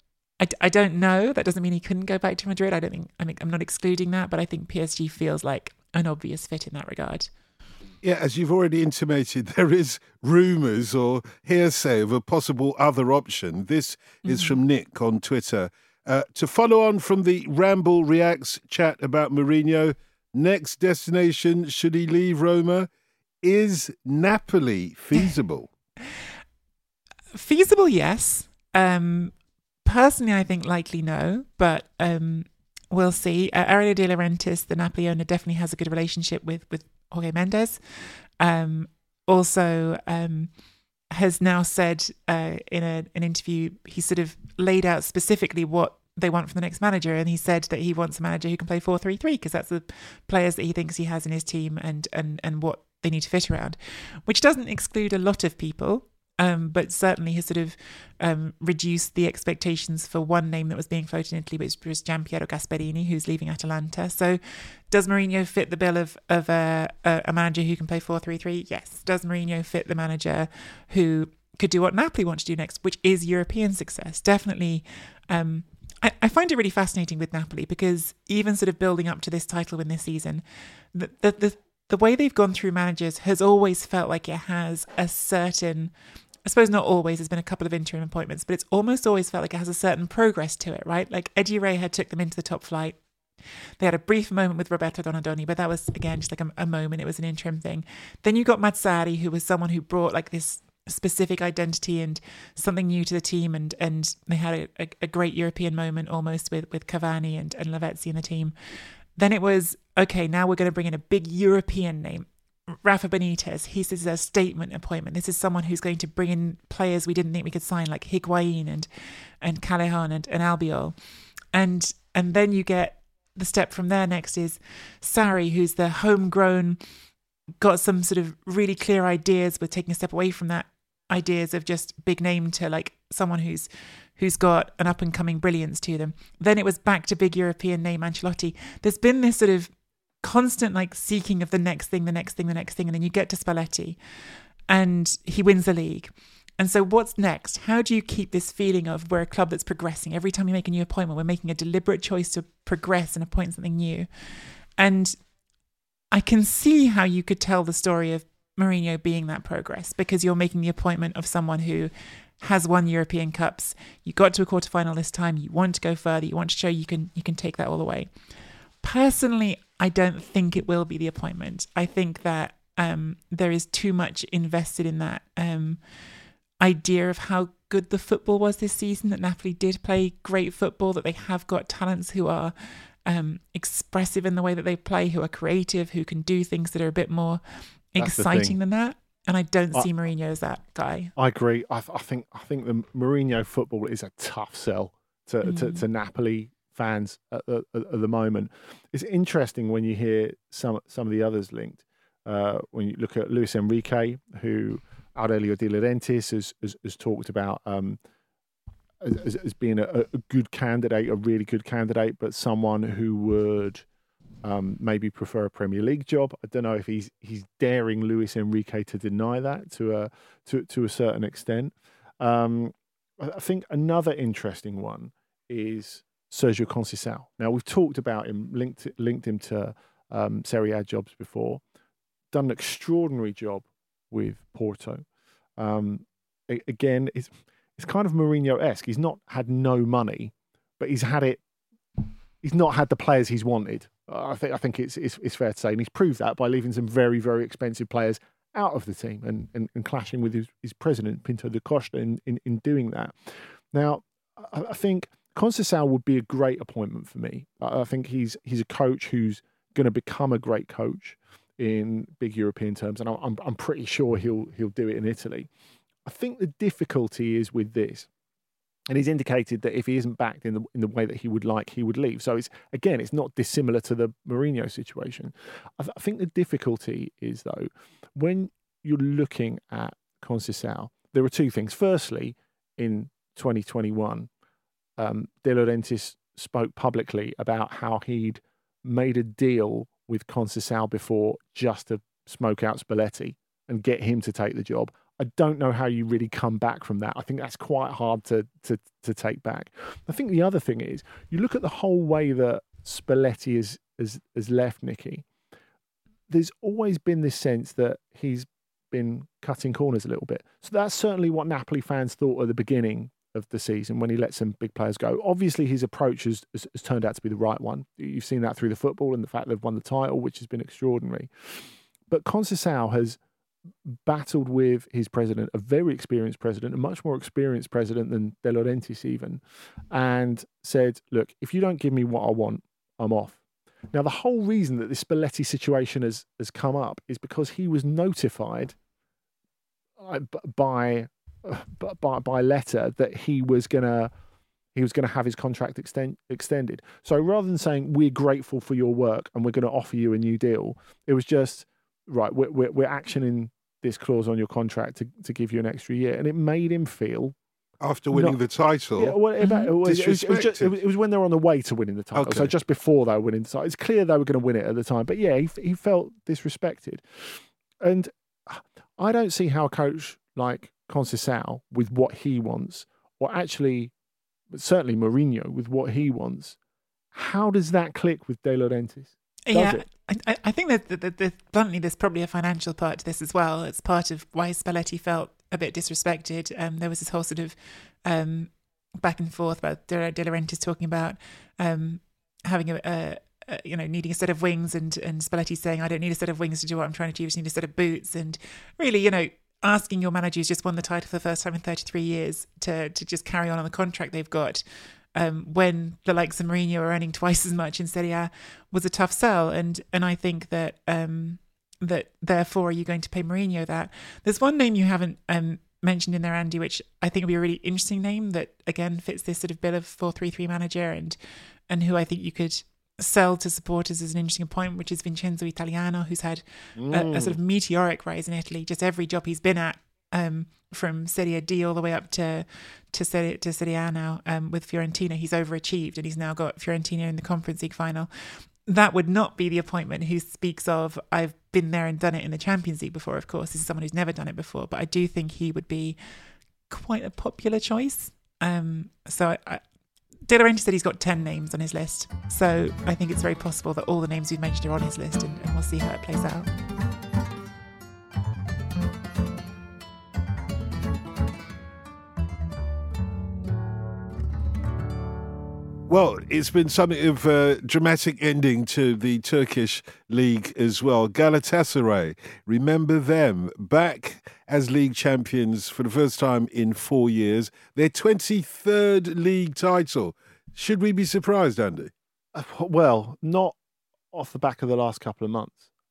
I, I don't know. That doesn't mean he couldn't go back to Madrid. I don't think, I mean, I'm not excluding that, but I think P S G feels like an obvious fit in that regard. Yeah, as you've already intimated, there is rumours or hearsay of a possible other option. This mm-hmm. is from Nick on Twitter. Uh, to follow on from the Ramble Reacts chat about Mourinho, next destination, should he leave Roma? Is Napoli feasible? Feasible, yes. Um, personally, I think likely no, but um, we'll see. Uh, Aurelio De Laurentiis, the Napoli owner, definitely has a good relationship with, with Jorge Mendes. Um, also... Um, has now said uh, in a, an interview, he sort of laid out specifically what they want from the next manager, and he said that he wants a manager who can play four three three because that's the players that he thinks he has in his team and and and what they need to fit around, which doesn't exclude a lot of people, um, but certainly has sort of um, reduced the expectations for one name that was being floated in Italy, which was Gianpiero Gasperini, who's leaving Atalanta. So does Mourinho fit the bill of, of a, a manager who can play four three three? Yes. Does Mourinho fit the manager who could do what Napoli want to do next, which is European success? Definitely. Um, I, I find it really fascinating with Napoli because even sort of building up to this title win this season, the, the, the, the way they've gone through managers has always felt like it has a certain... I suppose not always, there's been a couple of interim appointments, but it's almost always felt like it has a certain progress to it, right? Like Eddie Ray had took them into the top flight. They had a brief moment with Roberto Donadoni, but that was, again, just like a, a moment. It was an interim thing. Then you got Mazzarri, who was someone who brought like this specific identity and something new to the team, and and they had a, a, a great European moment almost with, with Cavani and, and Lavezzi in the team. Then it was, okay, now we're going to bring in a big European name. Rafa Benitez, he says a statement appointment. This is someone who's going to bring in players we didn't think we could sign, like Higuain and and Callejon and, and Albiol. And and then you get the step from there next is Sarri, who's the homegrown, got some sort of really clear ideas, but taking a step away from that ideas of just big name to like someone who's who's got an up and coming brilliance to them. Then it was back to big European name Ancelotti. There's been this sort of constant like seeking of the next thing, the next thing, the next thing. And then you get to Spalletti and he wins the league. And so what's next? How do you keep this feeling of we're a club that's progressing? Every time you make a new appointment, we're making a deliberate choice to progress and appoint something new. And I can see how you could tell the story of Mourinho being that progress because you're making the appointment of someone who has won European Cups. You got to a quarterfinal this time. You want to go further. You want to show you can you can take that all the way. Personally, I don't think it will be the appointment. I think that um, there is too much invested in that um, idea of how good the football was this season, that Napoli did play great football, that they have got talents who are um, expressive in the way that they play, who are creative, who can do things that are a bit more That's exciting than that. And I don't I, see Mourinho as that guy. I agree. I, I think I think the Mourinho football is a tough sell to, mm. to, to Napoli fans at the, at the moment. It's interesting when you hear some some of the others linked. Uh, when you look at Luis Enrique, who Aurelio De Laurentiis has, has, has talked about um, as, as being a, a good candidate, a really good candidate, but someone who would um, maybe prefer a Premier League job. I don't know if he's he's daring Luis Enrique to deny that to a to to a certain extent. Um, I think another interesting one is Sergio Conceição. Now, we've talked about him, linked linked him to um, Serie A jobs before. Done an extraordinary job with Porto. Um, again, it's it's kind of Mourinho-esque. He's not had no money, but he's had it. He's not had the players he's wanted. I think I think it's it's, it's fair to say, and he's proved that by leaving some very very expensive players out of the team and and, and clashing with his, his president Pinto da Costa in, in in doing that. Now, I, I think Conceição would be a great appointment for me. I, I think he's he's a coach who's going to become a great coach in big European terms, and I'm I'm pretty sure he'll he'll do it in Italy. I think the difficulty is with this, and he's indicated that if he isn't backed in the in the way that he would like, he would leave. So it's again, it's not dissimilar to the Mourinho situation. I, th- I think the difficulty is though, when you're looking at Conceição, there are two things. Firstly, in twenty twenty-one, um, De Laurentiis spoke publicly about how he'd made a deal with Conceição before just to smoke out Spalletti and get him to take the job. I don't know how you really come back from that. I think that's quite hard to to to take back. I think the other thing is, you look at the whole way that Spalletti is has, has left Nicky. There's always been this sense that he's been cutting corners a little bit. So that's certainly what Napoli fans thought at the beginning of the season when he let some big players go. Obviously, his approach has, has, has turned out to be the right one. You've seen that through the football and the fact they've won the title, which has been extraordinary. But Conceição has battled with his president, a very experienced president, a much more experienced president than De Laurentiis even, and said, look, if you don't give me what I want, I'm off. Now, the whole reason that this Spalletti situation has, has come up is because he was notified by by by letter that he was gonna he was gonna have his contract extend, extended. So rather than saying we're grateful for your work and we're going to offer you a new deal, it was just right. We're we're, we're actioning this clause on your contract to, to give you an extra year, and it made him feel after winning not, the title. Yeah, well, it, it, was, it, was, it, was just, it, was, it was when they were on the way to winning the title. Okay. So just before they were winning the title, it's clear they were going to win it at the time. But yeah, he he felt disrespected, and I don't see how a coach like Conceição, with what he wants, or actually, certainly Mourinho with what he wants, how does that click with De Laurentiis? Does yeah, it? I, I think that, that, that, that bluntly, there's probably a financial part to this as well. It's part of why Spalletti felt a bit disrespected. Um, there was this whole sort of um, back and forth about De, De Laurentiis talking about um, having a, a, a, you know, needing a set of wings, and and Spalletti saying, "I don't need a set of wings to do what I'm trying to do. I just need a set of boots." And really, you know, asking your manager who's just won the title for the first time in thirty-three years to to just carry on on the contract they've got, um, when the likes of Mourinho are earning twice as much in Serie A, was a tough sell. And and I think that um, that therefore, are you going to pay Mourinho that? There's one name you haven't um, mentioned in there, Andy, which I think would be a really interesting name that again fits this sort of bill of four three three manager, and and who I think you could sell to supporters as an interesting appointment, which is Vincenzo Italiano, who's had mm. a, a sort of meteoric rise in Italy. Just every job he's been at, um, from Serie D all the way up to to Serie, to Serie A now, um, with Fiorentina, he's overachieved, and he's now got Fiorentina in the Conference League final. That would not be the appointment who speaks of, I've been there and done it in the Champions League before, of course. This is someone who's never done it before, but I do think he would be quite a popular choice. Um, so I, I De Laurentiis said he's got ten names on his list, so I think it's very possible that all the names we've mentioned are on his list, and, and we'll see how it plays out. Well, it's been something of a dramatic ending to the Turkish league as well. Galatasaray, remember them, back as league champions for the first time in four years. Their twenty-third league title. Should we be surprised, Andy? Well, not off the back of the last couple of months.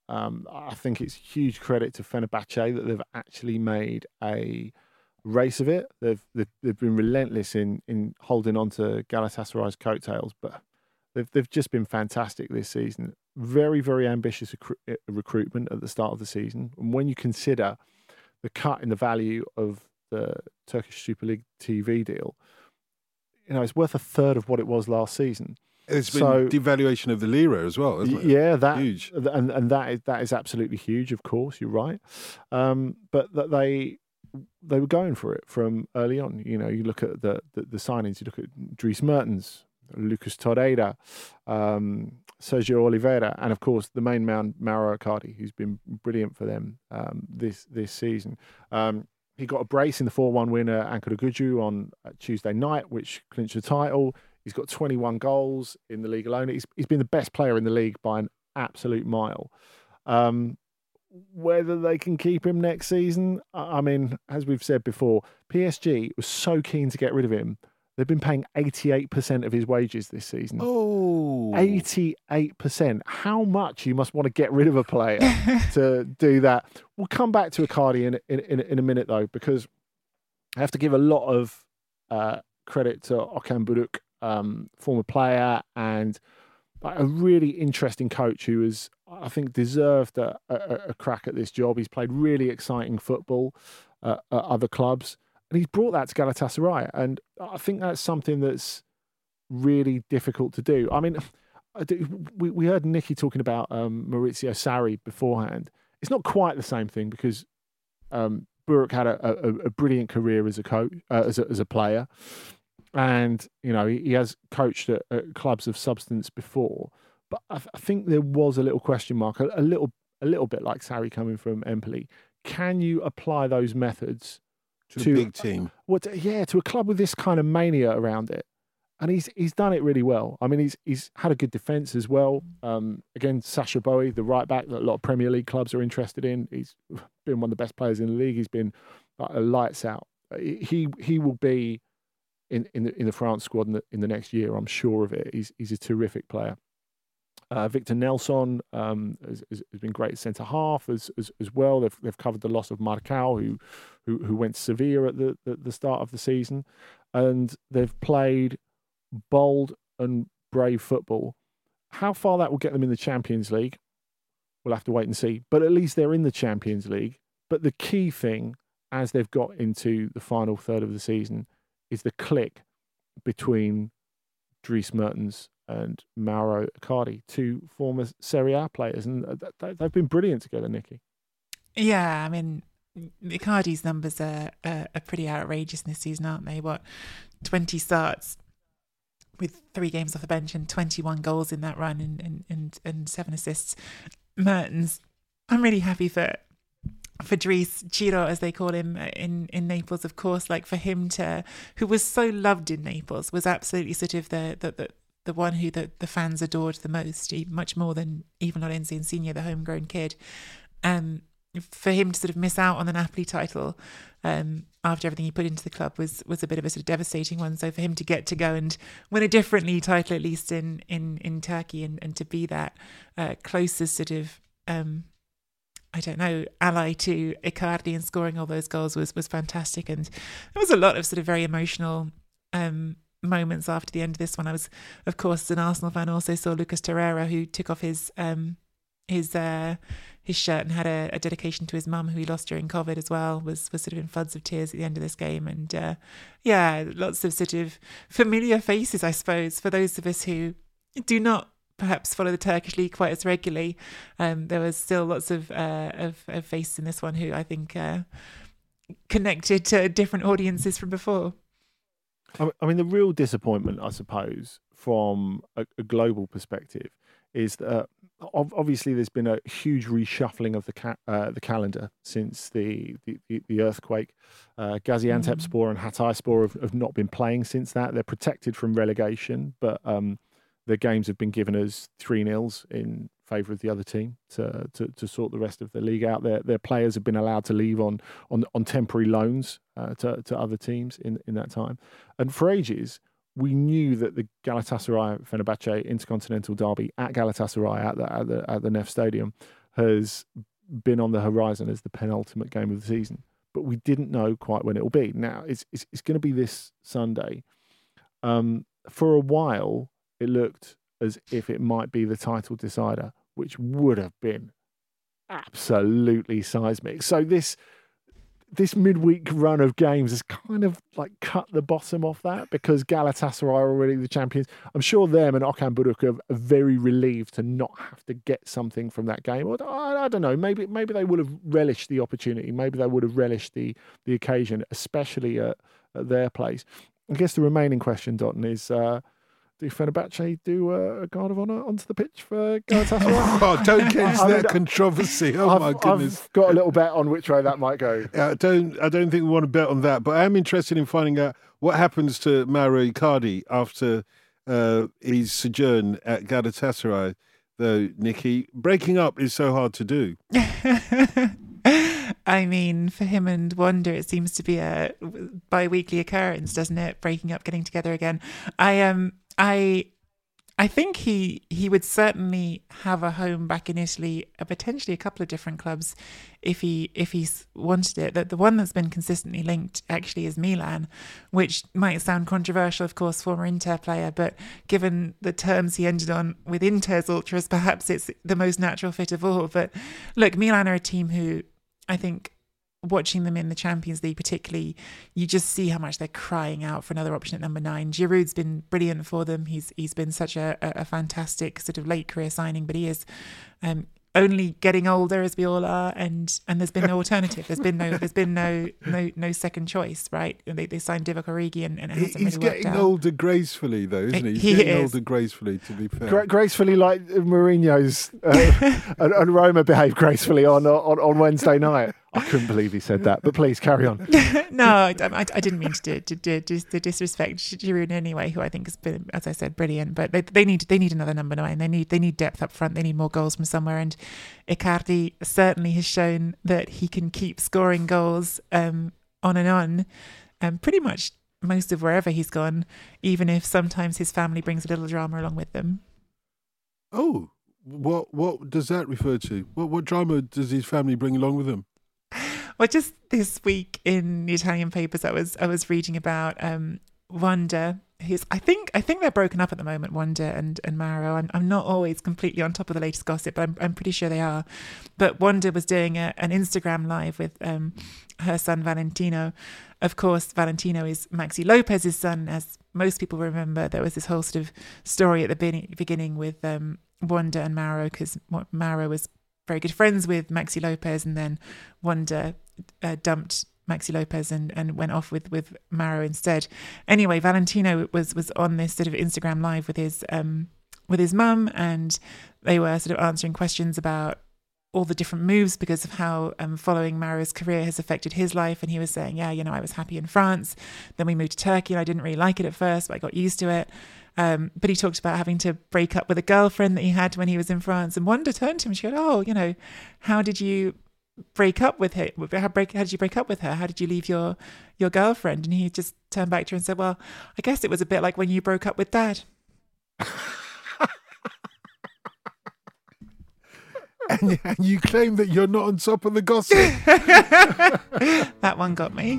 Um, I think it's huge credit to Fenerbahce that they've actually made a race of it. They've they've, they've been relentless in, in holding on to Galatasaray's coattails, but they've they've just been fantastic this season. Very, very ambitious recru- recruitment at the start of the season. And when you consider the cut in the value of the Turkish Super League T V deal, you know, it's worth a third of what it was last season. There's been So- devaluation of the lira as well, isn't it? Yeah, that Huge. and and that is that is absolutely huge. Of course, you're right, um, but that they they were going for it from early on. You know, you look at the the, the signings. You look at Dries Mertens, Lucas Torreira, um, Sergio Oliveira, and of course the main man Mauro Icardi, who's been brilliant for them um, this this season. Um, he got a brace in the four one win at Ankaragücü on Tuesday night, which clinched the title. He's got twenty-one goals in the league alone. He's, he's been the best player in the league by an absolute mile. Um, whether they can keep him next season, I I mean, as we've said before, P S G was so keen to get rid of him. They've been paying eighty-eight percent of his wages this season. Oh. eighty-eight percent. How much you must want to get rid of a player to do that. We'll come back to Icardi in, in, in, in a minute, though, because I have to give a lot of uh, credit to Okan Buruk, um, former player and a really interesting coach who has, I think, deserved a, a, a crack at this job. He's played really exciting football uh, at other clubs, and he's brought that to Galatasaray. And I think that's something that's really difficult to do. I mean, I do, we, we heard Nicky talking about um, Maurizio Sarri beforehand. It's not quite the same thing because um, Buruk had a, a, a brilliant career as a coach, uh, as a, as a player. And, you know, he, he has coached at, at clubs of substance before. But I, I think there was a little question mark, a, a little a little bit like Sarri coming from Empoli. Can you apply those methods To, to a big team. What? Yeah, to a club with this kind of mania around it? And he's he's done it really well. I mean, he's he's had a good defence as well. Um, again, Sacha Boey, the right back that a lot of Premier League clubs are interested in. He's been one of the best players in the league. He's been like, a lights out. He he will be in in the, in the France squad in the, in the next year. I'm sure of it. He's he's a terrific player. Uh, Victor Nelson um, has, has been great at centre half as, as as well. They've they've covered the loss of Marcao, who who who went to Sevilla at the, the the start of the season, and they've played bold and brave football. How far that will get them in the Champions League, we'll have to wait and see. But at least they're in the Champions League. But the key thing, as they've got into the final third of the season, is the click between Dries Mertens and Mauro Icardi, two former Serie A players, and they've been brilliant together, Nicky. Yeah, I mean, Icardi's numbers are, are, are pretty outrageous in this season, aren't they? What, twenty starts with three games off the bench and twenty-one goals in that run and and, and, and seven assists. Mertens, I'm really happy for for Dries, Ciro as they call him in, in Naples, of course, like for him to, who was so loved in Naples, was absolutely sort of the the, the, the one who the, the fans adored the most, much more than even Lorenzo Insigne, the homegrown kid. Um, for him to sort of miss out on the Napoli title um, after everything he put into the club was was a bit of a sort of devastating one. So for him to get to go and win a different league title, at least in in, in Turkey, and, and to be that uh, closest sort of, um, I don't know, ally to Icardi and scoring all those goals was was fantastic. And there was a lot of sort of very emotional um, moments after the end of this one. I was, of course, as an Arsenal fan, also saw Lucas Torreira, who took off his um, his uh, his shirt and had a, a dedication to his mum, who he lost during COVID as well, was was sort of in floods of tears at the end of this game. And uh, yeah, lots of sort of familiar faces, I suppose, for those of us who do not perhaps follow the Turkish league quite as regularly. Um, there was still lots of, uh, of of faces in this one who I think uh, connected to different audiences from before. I mean, the real disappointment, I suppose, from a, a global perspective, is that obviously there's been a huge reshuffling of the ca- uh, the calendar since the the, the earthquake. Uh, Gaziantepspor mm. and Hatayspor have, have not been playing since that. They're protected from relegation, but um, their games have been given as three nils in favour of the other team to, to to sort the rest of the league out. Their their players have been allowed to leave on on, on temporary loans uh, to to other teams in, in that time. And for ages, we knew that the Galatasaray Fenerbahce Intercontinental Derby at Galatasaray at the at the, at the Nef Stadium has been on the horizon as the penultimate game of the season, but we didn't know quite when it will be. Now, it's it's, it's going to be this Sunday. Um, for a while, it looked as if it might be the title decider, which would have been absolutely seismic. So this this midweek run of games has kind of like cut the bottom off that, because Galatasaray are already the champions. I'm sure them and Okan Buruk are very relieved to not have to get something from that game. Or I, I don't know, maybe maybe they would have relished the opportunity. Maybe they would have relished the the occasion, especially at, at their place. I guess the remaining question, Dotton, is uh, do Fenerbahce do uh, a guard of honour onto the pitch for Galatasaray? Oh, don't get into I that mean, controversy. Oh, I've, my goodness. I've got a little bet on which way that might go. I don't, I don't think we want to bet on that, but I am interested in finding out what happens to Mauro Icardi after uh, his sojourn at Galatasaray, though, Nikki. Breaking up is so hard to do. I mean, for him and Wonder, it seems to be a bi-weekly occurrence, doesn't it? Breaking up, getting together again. I um, I, I think he he would certainly have a home back in Italy, uh, potentially a couple of different clubs, if he if he's wanted it. That the one that's been consistently linked actually is Milan, which might sound controversial, of course, former Inter player, but given the terms he ended on with Inter's ultras, perhaps it's the most natural fit of all. But look, Milan are a team who, I think, watching them in the Champions League particularly, you just see how much they're crying out for another option at number nine. Giroud's been brilliant for them. He's he's been such a, a fantastic sort of late career signing, but he is um, only getting older, as we all are, and and there's been no alternative. There's been no there's been no no no second choice, right? They they signed Divock Origi, and, and it hasn't He's really worked getting out. older gracefully, though, isn't he? He's He getting is. older gracefully, to be fair. Gra- gracefully, like Mourinho's uh, and, and Roma behaved gracefully on, on on Wednesday night. I couldn't believe he said that, but please carry on. No, I, I, I didn't mean to, do, to, do, to, to disrespect Giroud in any way, who I think has been, as I said, brilliant. But they, they need they need another number nine. They need they need depth up front. They need more goals from somewhere. And Icardi certainly has shown that he can keep scoring goals um, on and on, and pretty much most of wherever he's gone, even if sometimes his family brings a little drama along with them. Oh, what what does that refer to? What what drama does his family bring along with him? Well, just this week in the Italian papers, I was I was reading about um, Wonder. Who's I think I think they're broken up at the moment. Wonder and and Mauro. I'm I'm not always completely on top of the latest gossip, but I'm I'm pretty sure they are. But Wonder was doing a, an Instagram live with um, her son Valentino. Of course, Valentino is Maxi Lopez's son, as most people remember. There was this whole sort of story at the be- beginning with um, Wonder and Mauro, because Mauro was very good friends with Maxi Lopez, and then Wonder uh, dumped Maxi Lopez and, and went off with, with Mauro instead. Anyway, Valentino was was on this sort of Instagram live with his um with his mum, and they were sort of answering questions about all the different moves because of how um, following Mauro's career has affected his life. And he was saying, yeah, you know, I was happy in France, then we moved to Turkey, and I didn't really like it at first, but I got used to it. Um, but he talked about having to break up with a girlfriend that he had when he was in France. And Wanda turned to him and she goes, oh, you know, how did you break up with her? How, break, how did you break up with her? How did you leave your, your girlfriend? And he just turned back to her and said, well, I guess it was a bit like when you broke up with Dad. and, and you claim that you're not on top of the gossip. That one got me.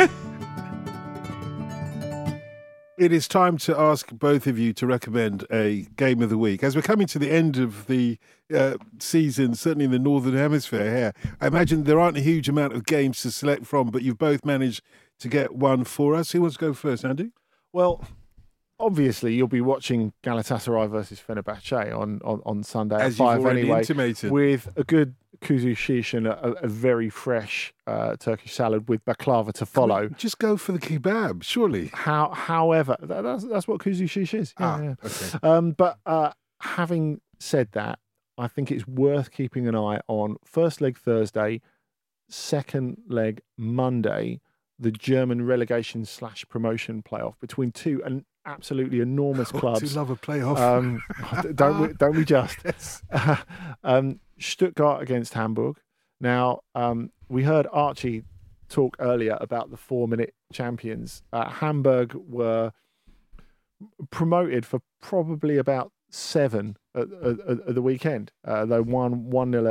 It is time to ask both of you to recommend a game of the week. As we're coming to the end of the uh, season, certainly in the Northern Hemisphere here, I imagine there aren't a huge amount of games to select from, but you've both managed to get one for us. Who wants to go first, Andy? Well, obviously, you'll be watching Galatasaray versus Fenerbahce on, on, on Sunday As at five you've already anyway, intimated. with a good kuzu shish and a, a very fresh uh, Turkish salad with baklava to follow. Just go for the kebab, surely. How, however, that, that's that's what kuzu shish is. Yeah, Ah, yeah. okay. Um, but uh, having said that, I think it's worth keeping an eye on first leg Thursday, second leg Monday, the German relegation slash promotion playoff between two and absolutely enormous I clubs. do love a playoff. Um, don't we, don't we just? um, Stuttgart against Hamburg. Now, um, we heard Archie talk earlier about the four-minute champions. Uh, Hamburg were promoted for probably about seven at, at, at the weekend. Uh, they won one nil at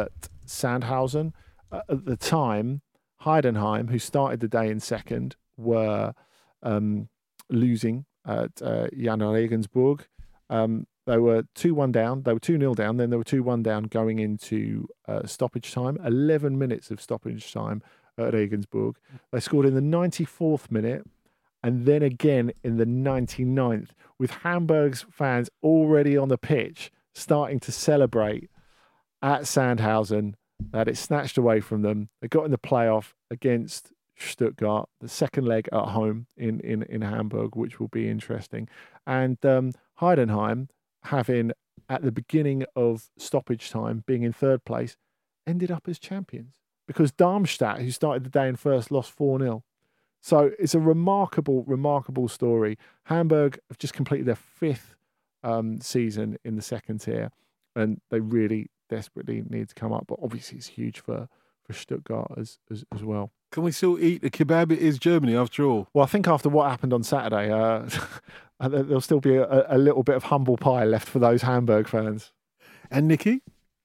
Sandhausen. Uh, at the time, Heidenheim, who started the day in second, were um, losing at uh, Jan Regensburg. Um, they were two one down. They were two nil down. Then they were two one down going into uh, stoppage time. eleven minutes of stoppage time at Regensburg. They scored in the ninety-fourth minute and then again in the ninety-ninth, with Hamburg's fans already on the pitch starting to celebrate at Sandhausen that it snatched away from them. They got in the playoff against Stuttgart, the second leg at home in, in, in Hamburg, which will be interesting. And um, Heidenheim, having at the beginning of stoppage time being in third place, ended up as champions because Darmstadt, who started the day in first, lost four nil. So it's a remarkable, remarkable story. Hamburg have just completed their fifth um, season in the second tier, and they really desperately need to come up. But obviously it's huge for, for Stuttgart as, as as well. Can we still eat the kebab? It is Germany after all. Well, I think after what happened on Saturday, uh, there'll still be a, a little bit of humble pie left for those Hamburg fans. And Nikki?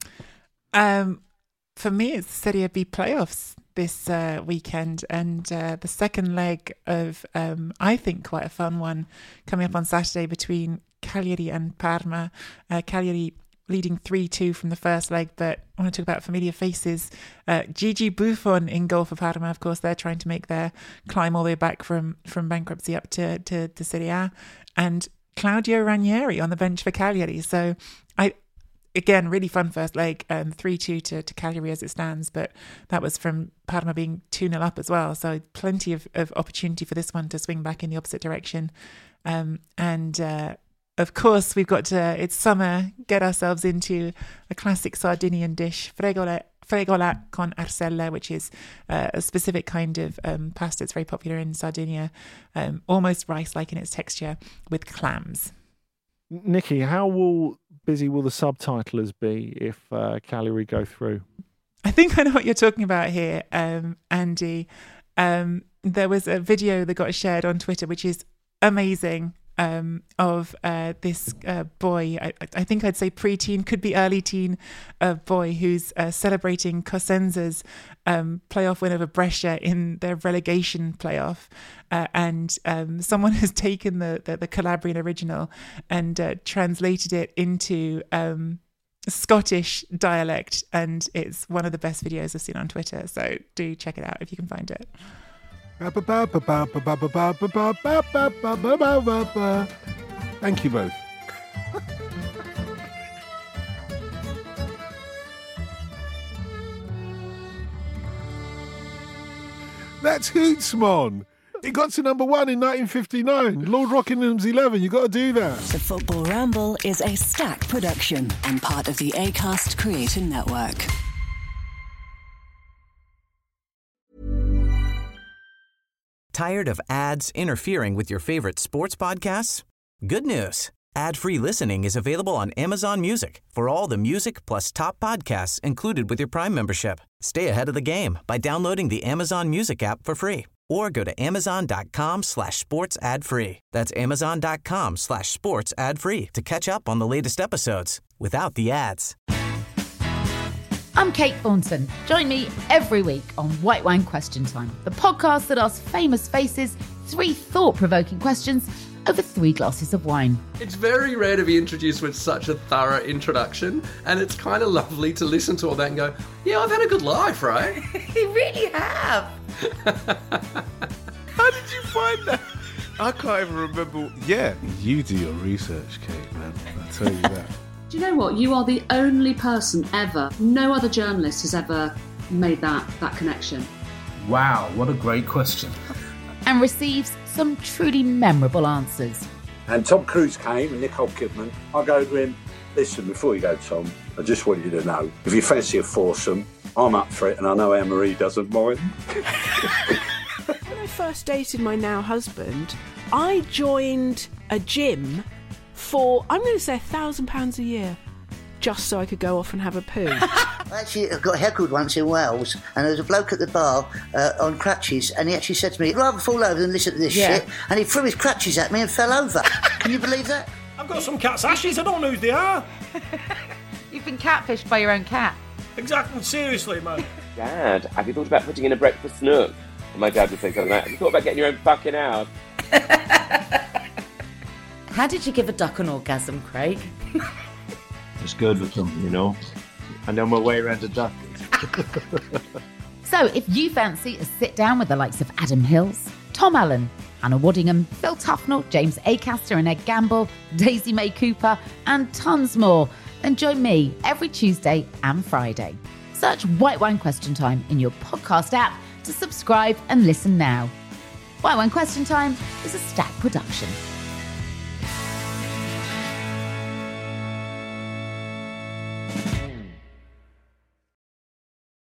Um, for me, it's Serie B playoffs this uh, weekend, and uh, the second leg of, um, I think, quite a fun one coming up on Saturday between Cagliari and Parma. Uh, Cagliari leading three two from the first leg, but I want to talk about familiar faces. Uh, Gigi Buffon in goal for Parma. Of course, they're trying to make their climb all the way back from, from bankruptcy up to, to, to Serie A. And Claudio Ranieri on the bench for Cagliari. So, I again, really fun first leg, um, three two to, to Cagliari as it stands, but that was from Parma being two nil up as well. So plenty of, of opportunity for this one to swing back in the opposite direction. Um, and... Uh, Of course, we've got to, it's summer, get ourselves into a classic Sardinian dish, fregola, fregola con arsella, which is uh, a specific kind of um, pasta. It's very popular in Sardinia, um, almost rice-like in its texture, with clams. Nikki, how will busy will the subtitlers be if uh, Cagliari go through? I think I know what you're talking about here, um, Andy. Um, there was a video that got shared on Twitter, which is amazing. Um, of uh, this uh, boy, I, I think I'd say preteen, could be early teen, uh, boy who's uh, celebrating Cosenza's um, playoff win over Brescia in their relegation playoff. Uh, and um, someone has taken the, the, the Calabrian original and uh, translated it into um, Scottish dialect. And it's one of the best videos I've seen on Twitter. So do check it out if you can find it. Thank you both. That's Hootsmon. It got to number one in nineteen fifty-nine. Lord Rockingham's eleven. You got to do that. The Football Ramble is a Stack production and part of the Acast Creator Network. Tired of ads interfering with your favorite sports podcasts? Good news. Ad-free listening is available on Amazon Music for all the music plus top podcasts included with your Prime membership. Stay ahead of the game by downloading the Amazon Music app for free or go to amazon.com slash sports ad free. That's amazon.com slash sports ad free to catch up on the latest episodes without the ads. I'm Kate Thornton. Join me every week on White Wine Question Time, the podcast that asks famous faces three thought-provoking questions over three glasses of wine. It's very rare to be introduced with such a thorough introduction, and it's kind of lovely to listen to all that and go, yeah, I've had a good life, right? You really have. How did you find that? I can't even remember. Yeah, you do your research, Kate, man. I'll tell you that. Do you know what? You are the only person ever, no other journalist has ever made that, that connection. Wow, what a great question. And receives some truly memorable answers. And Tom Cruise came and Nicole Kidman. I go to him, listen, before you go, Tom, I just want you to know, if you fancy a foursome, I'm up for it and I know Anne-Marie doesn't mind. When I first dated my now husband, I joined a gym for, I'm going to say, a thousand pounds a year, just so I could go off and have a poo. Actually, I got heckled once in Wales, and there was a bloke at the bar uh, on crutches, and he actually said to me, I'd rather fall over than listen to this Yeah. shit, and he threw his crutches at me and fell over. Can you believe that? I've got some cat's ashes, I don't know who they are. You've been catfished by your own cat. Exactly, seriously, man. Dad, have you thought about putting in a breakfast nook? And my dad would say something like, have you thought about getting your own fucking house? How did you give a duck an orgasm, Craig? Just good with them, you know. I know my way around a duck. So if you fancy a sit down with the likes of Adam Hills, Tom Allen, Hannah Waddingham, Phil Tufnell, James Acaster and Ed Gamble, Daisy May Cooper, and tons more, then join me every Tuesday and Friday. Search White Wine Question Time in your podcast app to subscribe and listen now. White Wine Question Time is a Stack production.